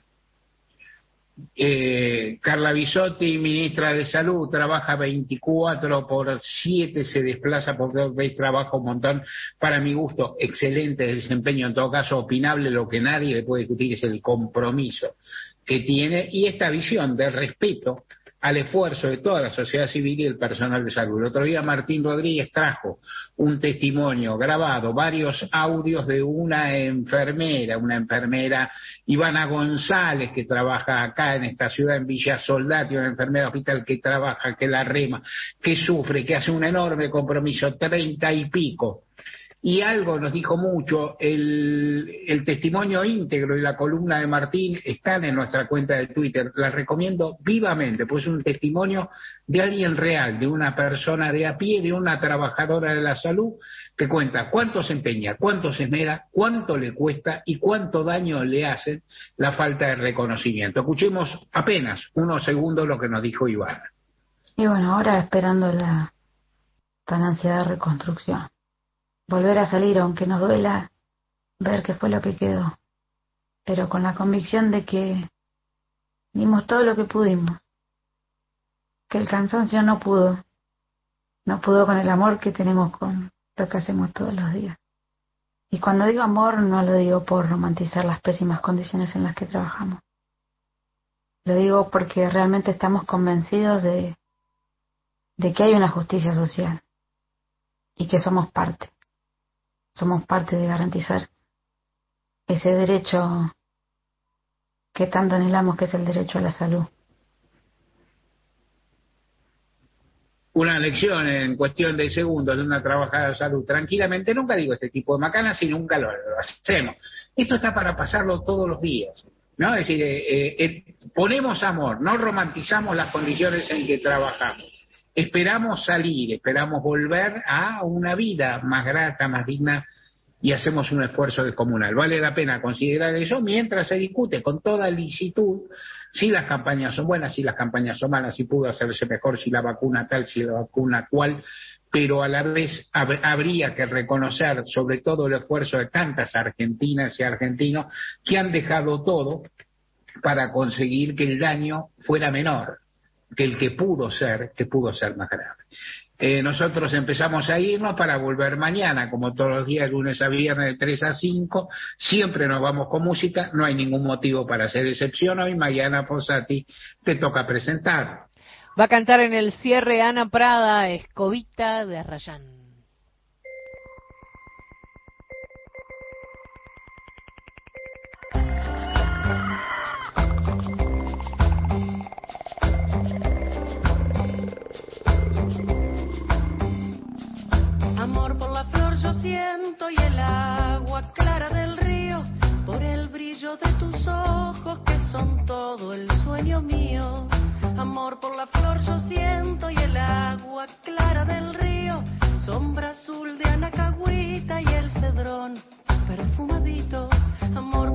Eh, Carla Bisotti, ministra de Salud, trabaja veinticuatro por siete, se desplaza porque veis, trabaja un montón. Para mi gusto, excelente desempeño, en todo caso opinable, lo que nadie le puede discutir es el compromiso que tiene y esta visión de respeto al esfuerzo de toda la sociedad civil y el personal de salud. El otro día Martín Rodríguez trajo un testimonio grabado, varios audios de una enfermera, una enfermera Ivana González, que trabaja acá en esta ciudad, en Villa Soldati, una enfermera hospital que trabaja, que la rema, que sufre, que hace un enorme compromiso, treinta y pico. Y algo nos dijo mucho, el, el testimonio íntegro y la columna de Martín están en nuestra cuenta de Twitter, las recomiendo vivamente, pues es un testimonio de alguien real, de una persona de a pie, de una trabajadora de la salud, que cuenta cuánto se empeña, cuánto se esmera, cuánto le cuesta y cuánto daño le hace la falta de reconocimiento. Escuchemos apenas unos segundos lo que nos dijo Ivana. Y bueno, ahora esperando la tan ansiada reconstrucción. Volver a salir, aunque nos duela ver qué fue lo que quedó, pero con la convicción de que dimos todo lo que pudimos, que el cansancio no pudo, no pudo con el amor que tenemos con lo que hacemos todos los días. Y cuando digo amor, no lo digo por romantizar las pésimas condiciones en las que trabajamos. Lo digo porque realmente estamos convencidos de, de que hay una justicia social y que somos parte. Somos parte de garantizar ese derecho que tanto anhelamos, que es el derecho a la salud. Una lección en cuestión de segundos de una trabajadora de salud. Tranquilamente, nunca digo este tipo de macanas y nunca lo, lo hacemos. Esto está para pasarlo todos los días, ¿no? Es decir, eh, eh, ponemos amor, no romantizamos las condiciones en que trabajamos. Esperamos salir, esperamos volver a una vida más grata, más digna y hacemos un esfuerzo descomunal. Vale la pena considerar eso mientras se discute con toda licitud si las campañas son buenas, si las campañas son malas, si pudo hacerse mejor, si la vacuna tal, si la vacuna cual, pero a la vez hab- habría que reconocer sobre todo el esfuerzo de tantas argentinas y argentinos que han dejado todo para conseguir que el daño fuera menor que el que pudo ser, que pudo ser más grave. Eh, nosotros empezamos a irnos para volver mañana, como todos los días, lunes a viernes, de tres a cinco, siempre nos vamos con música, no hay ningún motivo para hacer excepción. Hoy, Mariana Fossati, te toca presentar. Va a cantar en el cierre Ana Prada, Escobita de Arrayán. Amor por la flor yo siento y el agua clara del río, por el brillo de tus ojos que son todo el sueño mío. Amor por la flor yo siento y el agua clara del río, sombra azul de Anacahuita y el cedrón perfumadito. Amor